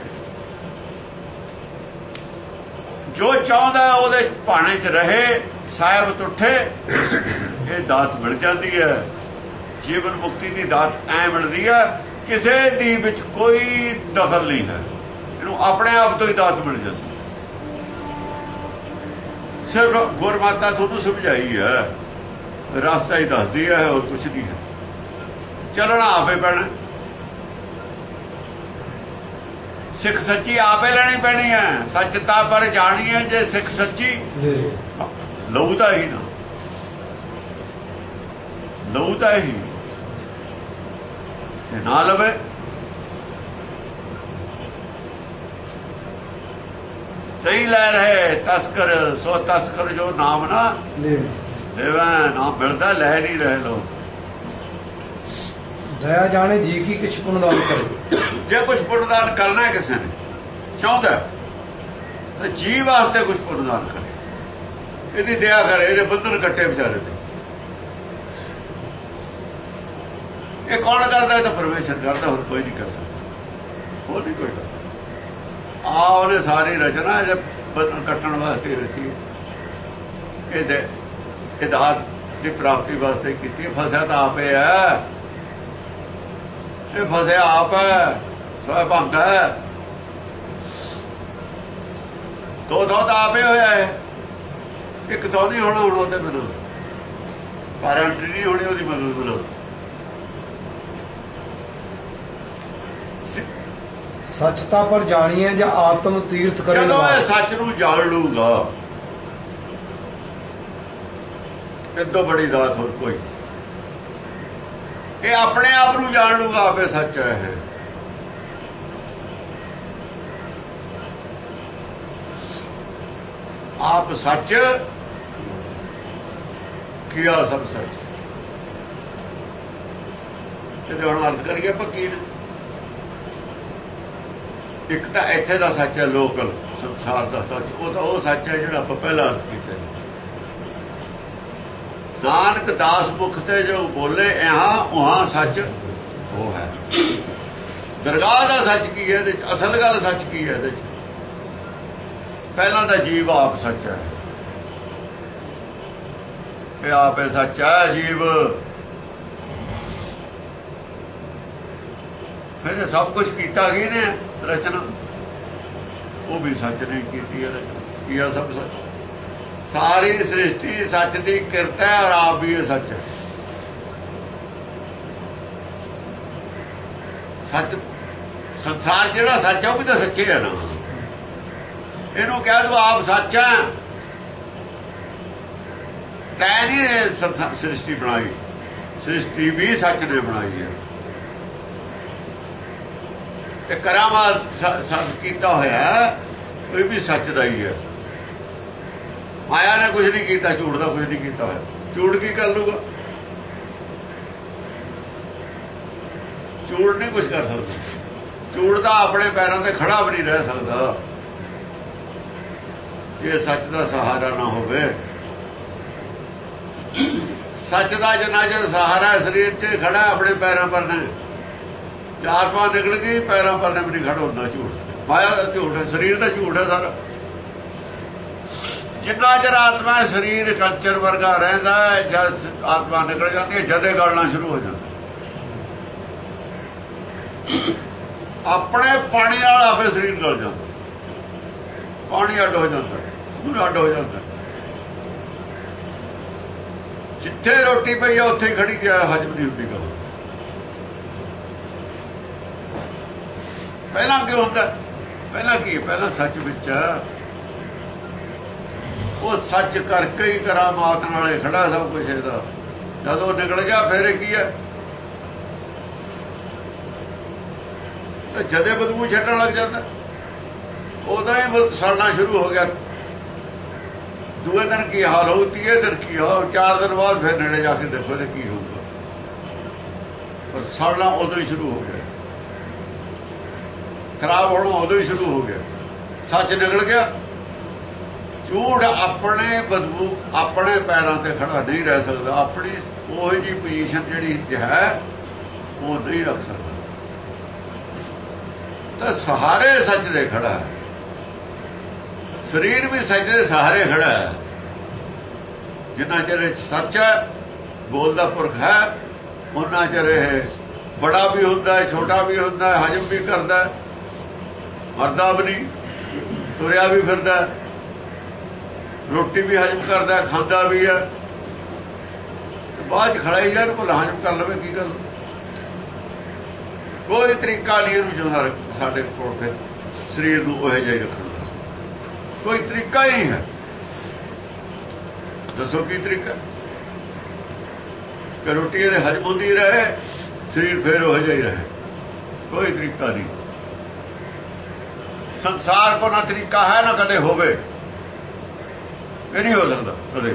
ਜੋ ਚਾਹੁੰਦਾ ਉਹਦੇ ਭਾਣੇ 'ਚ ਰਹੇ। ਸਾਹਿਬ ਤੁੱਠੇ ਇਹ ਦਾਤ ਮਿਲ ਜਾਂਦੀ ਹੈ। ਜੀਵਨ ਮੁਕਤੀ ਦੀ ਦਾਤ ਐ ਮਿਲਦੀ ਹੈ, ਕਿਸੇ ਦੀ ਵਿੱਚ ਕੋਈ ਦਖਲ ਨਹੀਂ ਹੈ, ਇਹਨੂੰ ਆਪਣੇ ਆਪ ਤੋਂ ਹੀ ਦਾਤ ਮਿਲ ਜਾਂਦੀ। ਸਿਰਫ ਗੁਰਮਾਤਾ ਤੁਹਾਨੂੰ ਸਮਝਾਈ ਹੈ, ਰਸਤਾ ਹੀ ਦੱਸਦੀ ਹੈ, ਹੋਰ ਕੁਛ ਨਹੀਂ ਹੈ। ਚੱਲਣਾ ਆਪੇ ਪੈਣਾ, ਸਿੱਖ ਸੱਚੀ ਆਪੇ ਲੈਣੀ ਪੈਣੀ ਹੈ। ਸੱਚ ਤਾਂ ਪਰ ਜਾਣੀ ਹੈ, ਜੇ ਸਿੱਖ ਸੱਚੀ ਲਊ ਤਾਂ ਹੀ ਨਾ, ਲਊ ਤਾਂ ਹੀ ਨਾ ਲਵੇ। ਨਹੀਂ ਲੈ ਰਹੇ ਤਸਕਰ ਸੋ ਤਸਕਰ ਜੋ ਨਾਮ ਨਾ ਦੇਵਾ, ਨਾਮ ਮਿਲਦਾ ਲੈ ਨਹੀਂ ਰਹੇ ਲੋਕ। ਦਇਆ ਜਾਣੇ ਜੀ ਕੀ ਕੁਛ ਪੁੰਨਦਾਨ ਕਰੇ, ਜੇ ਕੁਛ ਪੁੰਨਦਾਨ ਕਰਨਾ ਹੈ ਕਿਸੇ ਨੇ ਚਾਹੁੰਦਾ ਤਾਂ ਜੀ ਵਾਸਤੇ ਕੁਛ ਪੁੰਨਦਾਨ ਕਰੇ, ਇਹਦੀ ਦਇਆ ਕਰੇ, ਇਹਦੇ ਬੰਧਨ ਕੱਟੇ ਵਿਚਾਰੇ ਤੇ। ਇਹ ਕੌਣ ਕਰਦਾ? ਇਹ ਤਾਂ ਪਰਮੇਸ਼ਰ ਕਰਦਾ, ਹੋਰ ਕੋਈ ਨਹੀਂ ਕਰ ਸਕਦਾ, ਹੋਰ ਨਹੀਂ ਕੋਈ ਕਰ ਸਕਦਾ। ਆ ਉਹਨੇ ਸਾਰੀ ਰਚਨਾ ਜੇ ਬੰਧਨ ਕੱਟਣ ਵਾਸਤੇ ਰਚੀ, ਇਹਦੇ ਇਦਾਤ ਦੀ ਪ੍ਰਾਪਤੀ ਵਾਸਤੇ ਕੀਤੀ। ਫਸਿਆ ਤਾਂ ਆਪੇ ਹੈ, ਇਹ ਫਸਿਆ ਆਪ ਹੈ, ਸੋਏ ਭੰਗ ਹੈ, ਦੋ ਦੋ ਤਾਂ ਆਪੇ ਹੋਇਆ ਹੈ, ਇੱਕ ਤੋਂ ਨਹੀਂ ਹੋਣਾ। ਹੁਣ ਉਹਦੇ ਬਿਨਾਂ ਗਾਰੰਟੀ ਨਹੀਂ ਹੋਣੀ ਉਹਦੀ ਮਦਦ ਬਿਨਾਂ। ਸੱਚ ਤਾਂ ਪਰ ਜਾਣੀਏ ਜਾਂ ਆਤਮ ਤੀਰਥ ਕਰੇ। ਜਦੋਂ ਇਹ ਸੱਚ ਨੂੰ ਜਾਣ ਲੂਗਾ, ਇਦੋਂ ਬੜੀ ਦਾਤ ਹੋਰ ਕੋਈ। ਇਹ ਆਪਣੇ ਆਪ ਨੂੰ ਜਾਣ ਲੂਗਾ, ਆਪੇ ਸੱਚ ਹੈ। ਆਪ ਸੱਚ ਕੀਆ ਸਭ ਸੱਚ। ਇਹਦੇ ਹੁਣ ਅਰਥ ਕਰੀਏ ਆਪਾਂ ਕੀ ਨੇ। ਇੱਕ ਤਾਂ ਇੱਥੇ ਦਾ ਸੱਚ ਹੈ, ਲੋਕਲ ਸੰਸਾਰ ਦਾ ਸੱਚ, ਉਹ ਤਾਂ ਉਹ ਸੱਚ ਹੈ ਜਿਹੜਾ ਆਪਾਂ ਪਹਿਲਾਂ ਅਰਥ ਕੀਤਾ। ਨਾਨਕ ਦਾਸ ਮੁਖ ਤੇ ਜੋ ਬੋਲੇ ਇਹਾਂ ਉਹਾਂ ਸੱਚ ਉਹ ਹੈ। ਦਰਗਾਹ ਦਾ ਸੱਚ ਕੀ ਹੈ ਇਹਦੇ ਚ? ਅਸਲ ਗੱਲ ਸੱਚ ਕੀ ਹੈ ਇਹਦੇ ਚ? ਪਹਿਲਾਂ ਤਾਂ ਜੀਵ ਆਪ ਸੱਚ ਹੈ, ਇਹ ਆਪੇ ਸੱਚ ਹੈ ਜੀਵ। ਫਿਰ ਸਭ ਕੁਝ ਕੀਤਾ ਕੀ ਨੇ ਰਚਨਾ, ਉਹ ਵੀ ਸੱਚ ਨਹੀਂ ਕੀਤੀ ਹੈ ਰਚਨਾ। ਕੀ ਆ ਸਭ ਸੱਚ, ਸਾਰੀ ਸ੍ਰਿਸ਼ਟੀ ਸੱਚ ਦੀ ਕਿਰਤ ਹੈ, ਔਰ ਆਪ ਵੀ ਇਹ ਸੱਚ ਹੈ। ਸੱਚ ਸੰਸਾਰ ਜਿਹੜਾ ਸੱਚ ਹੈ ਉਹ ਵੀ ਤਾਂ ਸੱਚੇ ਹੈ ਨਾ। ਇਹਨੂੰ ਕਹਿ ਦੋ ਆਪ ਸੱਚ ਹੈ, ਤੈਂ ਨਹੀਂ ਸ੍ਰਿਸ਼ਟੀ ਬਣਾਈ, ਸ੍ਰਿਸ਼ਟੀ ਵੀ ਸੱਚ ਨੇ ਬਣਾਈ ਹੈ। ਤੇ ਕਰਾਮਾਤ ਸਭ ਕੀਤਾ ਹੋਇਆ ਇਹ ਵੀ ਸੱਚ ਦਾ ਹੀ ਹੈ। ਮਾਇਆ ਨੇ ਕੁਝ ਨਹੀਂ ਕੀਤਾ, ਝੂਠ ਦਾ ਕੁਝ ਨਹੀਂ ਕੀਤਾ ਹੋਇਆ। ਝੂਠ ਕੀ ਕਰ ਲੂਗਾ? ਝੂਠ ਨਹੀਂ ਕੁਝ ਕਰ ਸਕਦਾ। ਝੂਠ ਦਾ ਆਪਣੇ ਪੈਰਾਂ ਤੇ ਖੜਾ ਵੀ ਨਹੀਂ ਰਹਿ ਸਕਦਾ ਜੇ ਸੱਚ ਦਾ ਸਹਾਰਾ ਨਾ ਹੋਵੇ। ਸੱਚ ਦਾ ਜਿੰਨਾ ਚਿਰ ਸਹਾਰਾ ਸਰੀਰ 'ਚ ਖੜਾ ਆਪਣੇ ਪੈਰਾਂ ਪਰ ਨੇ, ਆਤਮਾ ਨਿਕਲ ਗਈ ਪੈਰਾਂ ਪਰ ਨੇ ਵੀ ਨਹੀਂ ਖੜਾ ਹੁੰਦਾ। ਝੂਠ ਮਾਇਆ ਦਾ ਝੂਠ ਹੈ, ਸਰੀਰ ਦਾ ਝੂਠ ਹੈ ਸਾਰਾ। ਜਿੰਨਾ ਚਿਰ ਆਤਮਾ ਸਰੀਰ ਕੰਚਰ ਵਰਗਾ ਰਹਿੰਦਾ, ਜਦ ਆਤਮਾ ਨਿਕਲ ਜਾਂਦੀ ਹੈ ਜਦੇ ਗਲਣਾ ਸ਼ੁਰੂ ਹੋ ਜਾਂਦਾ। ਆਪਣੇ ਪਾਣੀ ਨਾਲ ਆਪੇ ਸਰੀਰ ਗਲ ਜਾਂਦਾ, ਪਾਣੀ ਅੱਡ ਹੋ ਜਾਂਦਾ, ਸੂਰ ਅੱਡ ਹੋ ਜਾਂਦਾ। ਜਿੱਥੇ ਰੋਟੀ ਪਈ ਆ ਉੱਥੇ ਹੀ ਖੜੀ ਗਿਆ, ਹਜਮ ਨਹੀਂ ਹੁੰਦੀ ਗੱਲ। ਪਹਿਲਾਂ ਕੀ ਹੁੰਦਾ? ਪਹਿਲਾਂ ਕੀ? ਪਹਿਲਾਂ ਸੱਚ ਵਿੱਚ ਉਹ ਸੱਚ ਕਰਕੇ ਹੀ ਕਰਾਮਾਤ ਨਾਲੇ ਖੜਾ ਸਭ ਕੁਛ ਇਹਦਾ। ਜਦੋਂ ਨਿਕਲ ਗਿਆ ਫਿਰ ਕੀ ਹੈ? ਤੇ ਜਦੇ ਬਦਬੂ ਛੱਡਣ ਲੱਗ ਜਾਂਦਾ, ਉਦੋਂ ਹੀ ਸੜਨਾ ਸ਼ੁਰੂ ਹੋ ਗਿਆ। ਦੂਏ ਦਿਨ ਕੀ ਹਾਲ ਹੋਊ, ਤੀਏ ਦਿਨ ਕੀ ਹਾਲ, ਚਾਰ ਦਿਨ ਬਾਅਦ ਫਿਰ ਨੇੜੇ ਜਾ ਕੇ ਦੇਖੋ ਤੇ ਕੀ ਹੋਊਗਾ। ਪਰ ਸੜਨਾ ਉਦੋਂ ਹੀ ਸ਼ੁਰੂ ਹੋ ਗਿਆ, ਖਰਾਬ ਹੋਣਾ ਉਦੋਂ ਹੀ ਸ਼ੁਰੂ ਹੋ ਗਿਆ। ਸੱਚ ਨਿਕਲ ਗਿਆ। ਝੂਠ ਆਪਣੇ ਬਦਬੂ ਆਪਣੇ ਪੈਰਾਂ ਤੇ ਖੜਾ ਨਹੀਂ ਰਹਿ ਸਕਦਾ। ਆਪਣੀ ਉਹ ਜਿਹੀ ਪੋਜੀਸ਼ਨ ਜਿਹੜੀ ਹੈ ਉਹ ਨਹੀਂ ਰੱਖ ਸਕਦਾ। ਤਾਂ ਸਹਾਰੇ ਸੱਚ ਦੇ ਖੜਾ ਹੈ, ਸਰੀਰ ਵੀ ਸੱਚ ਦੇ ਸਹਾਰੇ ਖੜਾ ਹੈ। ਜਿੰਨਾ ਚਿਰ ਸੱਚ ਹੈ ਬੋਲਦਾ ਪੁਰਖ ਹੈ ਉਹਨਾਂ ਚ ਰਹੇ। ਬੜਾ ਵੀ ਹੁੰਦਾ ਹੈ, ਛੋਟਾ ਵੀ ਹੁੰਦਾ ਹੈ, ਹਜਮ ਵੀ ਕਰਦਾ, ਮਰਦਾ ਵੀ ਨਹੀਂ, ਤੁਰਿਆ ਵੀ ਫਿਰਦਾ, ਰੋਟੀ ਵੀ ਹਜਮ ਕਰਦਾ, ਖਾਂਦਾ ਵੀ ਹੈ। ਬਾਅਦ ਖੜਾ ਹੀ ਜਾਣ ਭਲਾ ਹਜਮ ਕਰ ਲਵੇ ਕੀ ਗੱਲ। ਕੋਈ ਤਰੀਕਾ ਨਹੀਂ ਇਹਨੂੰ ਜਿਉਂਦਾ ਸਾਡੇ ਕੋਲ ਫਿਰ ਸਰੀਰ ਨੂੰ ਉਹ ਜਿਹਾ ਹੀ ਰੱਖਣ ਦਾ ਕੋਈ ਤਰੀਕਾ ਹੀ ਨਹੀਂ ਹੈ। ਦੱਸੋ ਕੀ ਤਰੀਕਾ ਕਿ ਰੋਟੀ ਇਹਦੇ ਹਜਮ ਹੁੰਦੀ ਰਹੇ, ਸਰੀਰ ਫਿਰ ਉਹ ਜਿਹਾ ਹੀ ਰਹੇ। ਕੋਈ ਤਰੀਕਾ ਨਹੀਂ। ਸੰਸਾਰ ਕੋ ਨਾ ਤਰੀਕਾ ਹੈ ਨਾ ਕਦੇ ਹੋਵੇ। ਇਹ ਨਹੀਂ ਹੋ ਸਕਦਾ ਕਦੇ,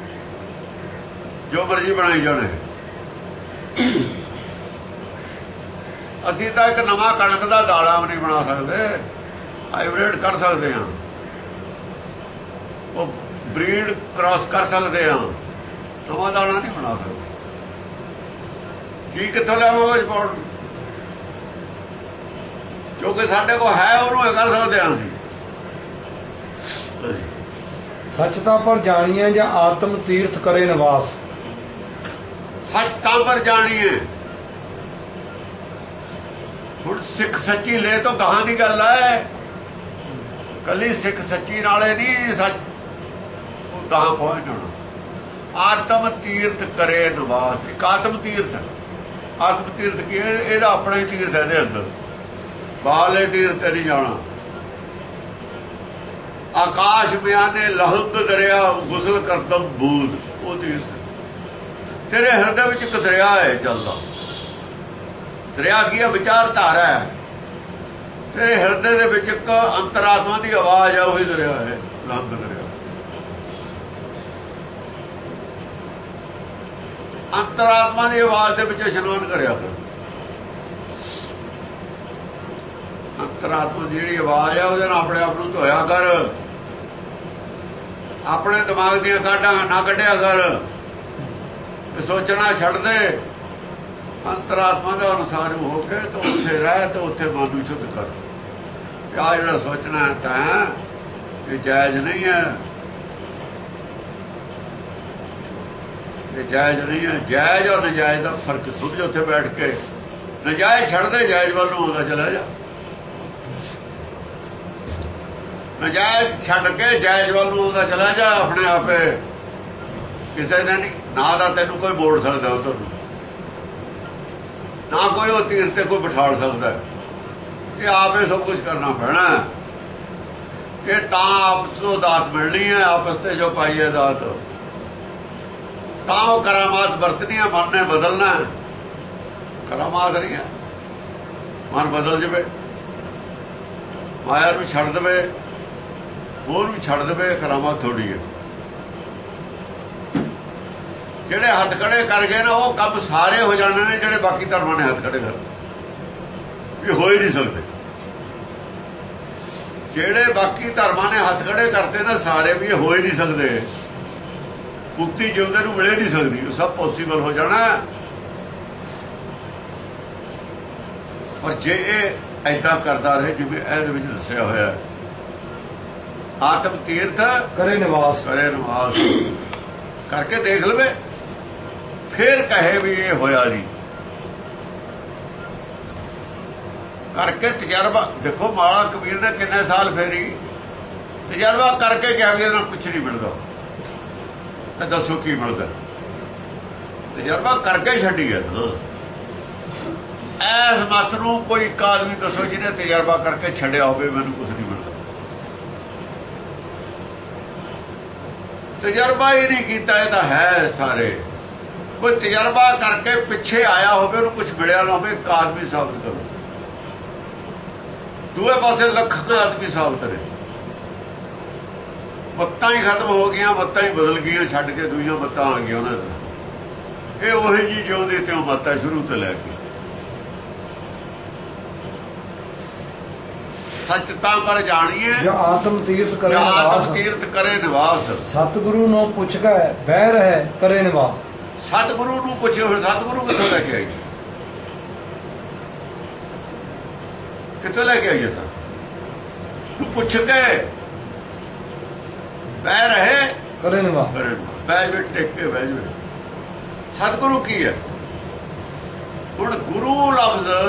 ਜੋ ਮਰਜੀ ਬਣਾਈ ਜਾਣੇ। ਅਸੀਂ ਤਾਂ ਇੱਕ ਨਵਾਂ ਕਣਕ ਦਾ ਦਾਣਾ ਨਹੀਂ ਬਣਾ ਸਕਦੇ, ਹਾਈਬ੍ਰਿਡ ਕਰ ਸਕਦੇ ਹਾਂ, ਉਹ ਬਰੀਡ ਕ੍ਰਾਸ ਕਰ ਸਕਦੇ ਹਾਂ, ਨਵਾਂ ਦਾਣਾ ਨਹੀਂ ਬਣਾ ਸਕਦੇ। ਜੀ ਕਿੱਥੋਂ ਲਿਆਵਾਂਗੇ ਰਿਪੋਰਟ? ਜੋ ਕਿ ਸਾਡੇ ਕੋਲ ਹੈ ਉਹਨੂੰ ਇਹ ਕਰ ਸਕਦੇ ਹਾਂ ਅਸੀਂ। ਸੱਚ ਤਾਂ ਪਰ ਜਾਣੀਏ ਜਾਂ ਆਤਮ ਤੀਰਥ ਕਰੇ ਨਿਵਾਸ। ਸੱਚ ਤਾਂ ਪਰ ਜਾਣੀਏ। ਹੁਣ ਸਿੱਖ ਸੱਚੀ ਲੈ ਤੋਂ ਗਾਹਾਂ ਦੀ ਗੱਲ ਹੈ, ਕੱਲੀ ਸਿੱਖ ਸੱਚੀ ਨਾਲੇ ਨਹੀਂ ਸੱਚ ਉਹ ਗਾਹਾਂ ਪਹੁੰਚ ਜਾਣਾ। ਆਤਮ ਤੀਰਥ ਕਰੇ ਨਿਵਾਸ। ਇੱਕ ਆਤਮ ਤੀਰਥ, ਆਤਮ ਤੀਰਥ ਕੀ ਹੈ? ਇਹਦਾ ਆਪਣਾ ਹੀ ਤੀਰਥ ਹੈ ਇਹਦੇ ਅੰਦਰ, ਬਾਹਲੇ ਤੀਰਥ ਤੇ ਨਹੀਂ ਜਾਣਾ। ਆਕਾਸ਼ ਬਿਆਨੇ ਲਹੰਦ ਦਰਿਆ ਗੁਸਲ ਕਰਦਮ ਬੂਦ, ਉਹ ਤੀਰਥ। ਤੇਰੇ ਹਿਰਦੇ ਵਿੱਚ ਇੱਕ ਦਰਿਆ ਹੈ ਚੱਲਦਾ। ਦਰਿਆ ਕੀ ਹੈ? ਵਿਚਾਰ ਧਾਰਾ ਹੈ। ਤੇਰੇ ਹਿਰਦੇ ਦੇ ਵਿੱਚ ਇੱਕ ਅੰਤਰਾਤਮਾ ਦੀ ਆਵਾਜ਼ ਹੈ, ਉਹੀ ਦਰਿਆ ਹੈ ਲਹੰਦ ਦਰਿਆ। ਅੰਤਰਾਤਮਾ ਦੀ ਆਵਾਜ਼ ਦੇ ਵਿੱਚ ਇਸ਼ਨਾਨ ਕਰਿਆ ਕਰ। ਅੰਤਰਾਤਮਾ ਦੀ ਜਿਹੜੀ ਆਵਾਜ਼ ਹੈ ਉਹਦੇ ਨਾਲ ਆਪਣੇ ਆਪ ਨੂੰ ਧੋਇਆ ਕਰ। ਆਪਣੇ ਦਿਮਾਗ ਦੀਆਂ ਕਾਢਾਂ ਨਾ ਕੱਢਿਆ ਕਰ, ਸੋਚਣਾ ਛੱਡ ਦੇ। ਅੰਤਰਾਤਮਾ ਦੇ ਅਨੁਸਾਰ ਹੋ ਕੇ ਤੂੰ ਉੱਥੇ ਰਹਿ ਤੇ ਉੱਥੇ ਮਨ ਨੂੰ ਸ਼ੁੱਧ ਕਰ। ਆਹ ਜਿਹੜਾ ਸੋਚਣਾ ਤਾਂ ਇਹ ਜਾਇਜ਼ ਨਹੀਂ ਹੈ, ਇਹ ਜਾਇਜ਼ ਨਹੀਂ ਹੈ। ਜਾਇਜ਼ ਔਰ ਨਜਾਇਜ਼ ਦਾ ਫਰਕ ਸਮਝ ਉੱਥੇ ਬੈਠ ਕੇ। ਨਜਾਇਜ਼ ਛੱਡ ਦੇ, ਜਾਇਜ਼ ਵੱਲ ਨੂੰ ਆਉਂਦਾ ਚਲਾ ਜਾ। ਨਜਾਇਜ਼ ਛੱਡ ਕੇ ਜਾਇਜ਼ ਵੱਲ ਨੂੰ ਆਉਂਦਾ ਚਲਾ ਜਾ ਆਪਣੇ ਆਪੇ। ਕਿਸੇ ਨੇ ਨਹੀਂ ਨਾ ਦਾ ਤੈਨੂੰ ਕੋਈ ਮੋੜ ਸਕਦਾ ਉੱਧਰ ਨੂੰ, ਨਾ ਕੋਈ ਉਹ ਤੀਰ ਤੇ ਕੋਈ ਬਿਠਾੜ ਸਕਦਾ। ਇਹ ਆਪੇ ਸਭ ਕੁਝ ਕਰਨਾ ਪੈਣਾ। ਇਹ ਤਾਂ ਆਪਸ ਤੋਂ ਦਾਤ ਮਿਲਣੀ ਹੈ, ਆਪਸ ਤੇ ਜੋ ਪਾਈ ਹੈ ਦਾਤ, ਤਾਂ ਉਹ ਕਰਾਮਾਤ ਵਰਤਣੀ ਹੈ। ਮਨ ਨੇ ਬਦਲਣਾ, ਕਰਾਮਾਤ ਨਹੀਂ ਹੈ। ਮਨ ਬਦਲ ਜਾਵੇ, ਮਾਇਆ ਨੂੰ ਛੱਡ ਦੇਵੇ, ਉਹ ਨੂੰ ਛੱਡ ਦੇਵੇ, ਕਰਾਮਾਤ ਥੋੜੀ ਹੈ। ਜਿਹੜੇ ਹੱਥ ਖੜੇ ਕਰ ਗਏ ਨਾ ਉਹ ਕੰਮ ਸਾਰੇ ਹੋ ਜਾਣੇ ਨੇ ਜਿਹੜੇ ਬਾਕੀ ਧਰਮਾਂ ਨੇ ਹੱਥ ਖੜੇ ਕਰ ਵੀ ਹੋ ਹੀ ਨਹੀਂ ਸਕਦੇ। ਜਿਹੜੇ ਬਾਕੀ ਧਰਮਾਂ ਨੇ ਹੱਥ ਖੜੇ ਕਰਤੇ ਨਾ ਸਾਰੇ ਵੀ ਹੋ ਹੀ ਨਹੀਂ ਸਕਦੇ। ਮੁਕਤੀ ਜਿਉਂਦੇ ਨੂੰ ਮਿਲੇ ਨਹੀਂ ਸਕਦੀ। ਉਹ ਸਭ ਪੋਸੀਬਲ ਹੋ ਜਾਣਾ। ਪਰ ਜੇ ਇਹ ਏਦਾਂ ਕਰਦਾ ਰਹੇ ਜਿਵੇਂ ਇਹਦੇ ਵਿੱਚ ਦੱਸਿਆ ਹੋਇਆ, ਆਤਮ ਤੀਰਥ ਕਰੇ ਨਿਵਾਸ, ਕਰੇ ਨਿਵਾਸ ਕਰਕੇ ਦੇਖ ਲਵੇ, ਫਿਰ ਕਹੇ ਵੀ ਇਹ ਹੋਇਆ ਨਹੀਂ। ਕਰਕੇ ਤਜਰਬਾ ਦੇਖੋ, ਮਾਲਾ ਕਬੀਰ ਨੇ ਕਿੰਨੇ ਸਾਲ ਫੇਰੀ, ਤਜਰਬਾ ਕਰਕੇ ਕਿਹਾ ਵੀ ਇਹਦਾ ਕੁਛ ਨਹੀਂ ਮਿਲਦਾ। ਤਾਂ ਦੱਸੋ ਕੀ ਮਿਲਦਾ? ਤਜਰਬਾ ਕਰਕੇ ਛੱਡੀ ਹੈ। ਐਸ ਮਤ ਨੂੰ ਕੋਈ ਇੱਕ ਆਦਮੀ ਦੱਸੋ ਜਿਹਨੇ ਤਜਰਬਾ ਕਰਕੇ ਛੱਡਿਆ ਹੋਵੇ ਮੈਨੂੰ ਕੁਛ ਨਹੀਂ ਮਿਲਦਾ। ਤਜਰਬਾ ਹੀ ਨਹੀਂ ਕੀਤਾ। ਇਹ ਤਾਂ ਹੈ ਸਾਰੇ। ਕੋਈ ਤਜਰਬਾ ਕਰਕੇ ਪਿੱਛੇ ਆਇਆ ਹੋਵੇ, ਉਹਨੂੰ ਕੁਛ ਮਿਲਿਆ ਨਾ ਹੋਵੇ, ਇੱਕ ਆਦਮੀ ਸਾਬਤ ਕਰੋ। ਦੂਏ ਪਾਸੇ ਲੱਖਾਂ ਆਦਮੀ ਸਾਬਤ ਨੇ। ਮੱਤਾਂ ਹੀ ਖਤਮ ਹੋ ਗਈਆਂ, ਮੱਤਾਂ ਹੀ ਬਦਲ ਗਈਆਂ, ਛੱਡ ਕੇ ਦੂਈਆਂ ਮੱਤਾਂ ਆ ਗਈਆਂ ਉਹਨਾਂ ਦੀਆਂ। ਇਹ ਉਹੀ ਜੀ ਜਿਉਂਦੇ ਤੇ ਉਹ ਮੱਤਾਂ ਸ਼ੁਰੂ ਤੋਂ ਲੈ ਕੇ। ਸੱਚ ਤਾਂ ਪਰ ਜਾਣੀਏ ਜਾਂ ਆਤਮ ਤੀਰਥ ਕਰੇ ਜਾਂ ਨਿਵਾਸ। ਆਤਮ ਤੀਰਥ ਕਰੇ ਨਿਵਾਸ। ਸਤਿਗੁਰੂ ਨੂੰ ਪੁੱਛ ਕੇ ਬਹਿ ਰਹਿ ਕਰੇ ਨਿਵਾਸ। ਸਤਿਗੁਰੂ ਨੂੰ ਪੁੱਛੇ ਹੋਏ, ਸਤਿਗੁਰੂ ਕਿੱਥੋਂ ਲੈ ਕੇ ਆਈ? ਕਿੱਥੋਂ ਲੈ ਕੇ ਆਈਏ? ਸਰ ਨੂੰ ਪੁੱਛ ਕੇ ਬਹਿ ਰਹੇ ਕਰੇ ਨਿਵਾਸ। ਬਹਿ ਜੇ ਟੇਕ ਕੇ ਬਹਿ ਜੇ। ਸਤਿਗੁਰੂ ਕੀ ਹੈ? ਹੁਣ ਗੁਰੂ ਲਫ਼ਜ਼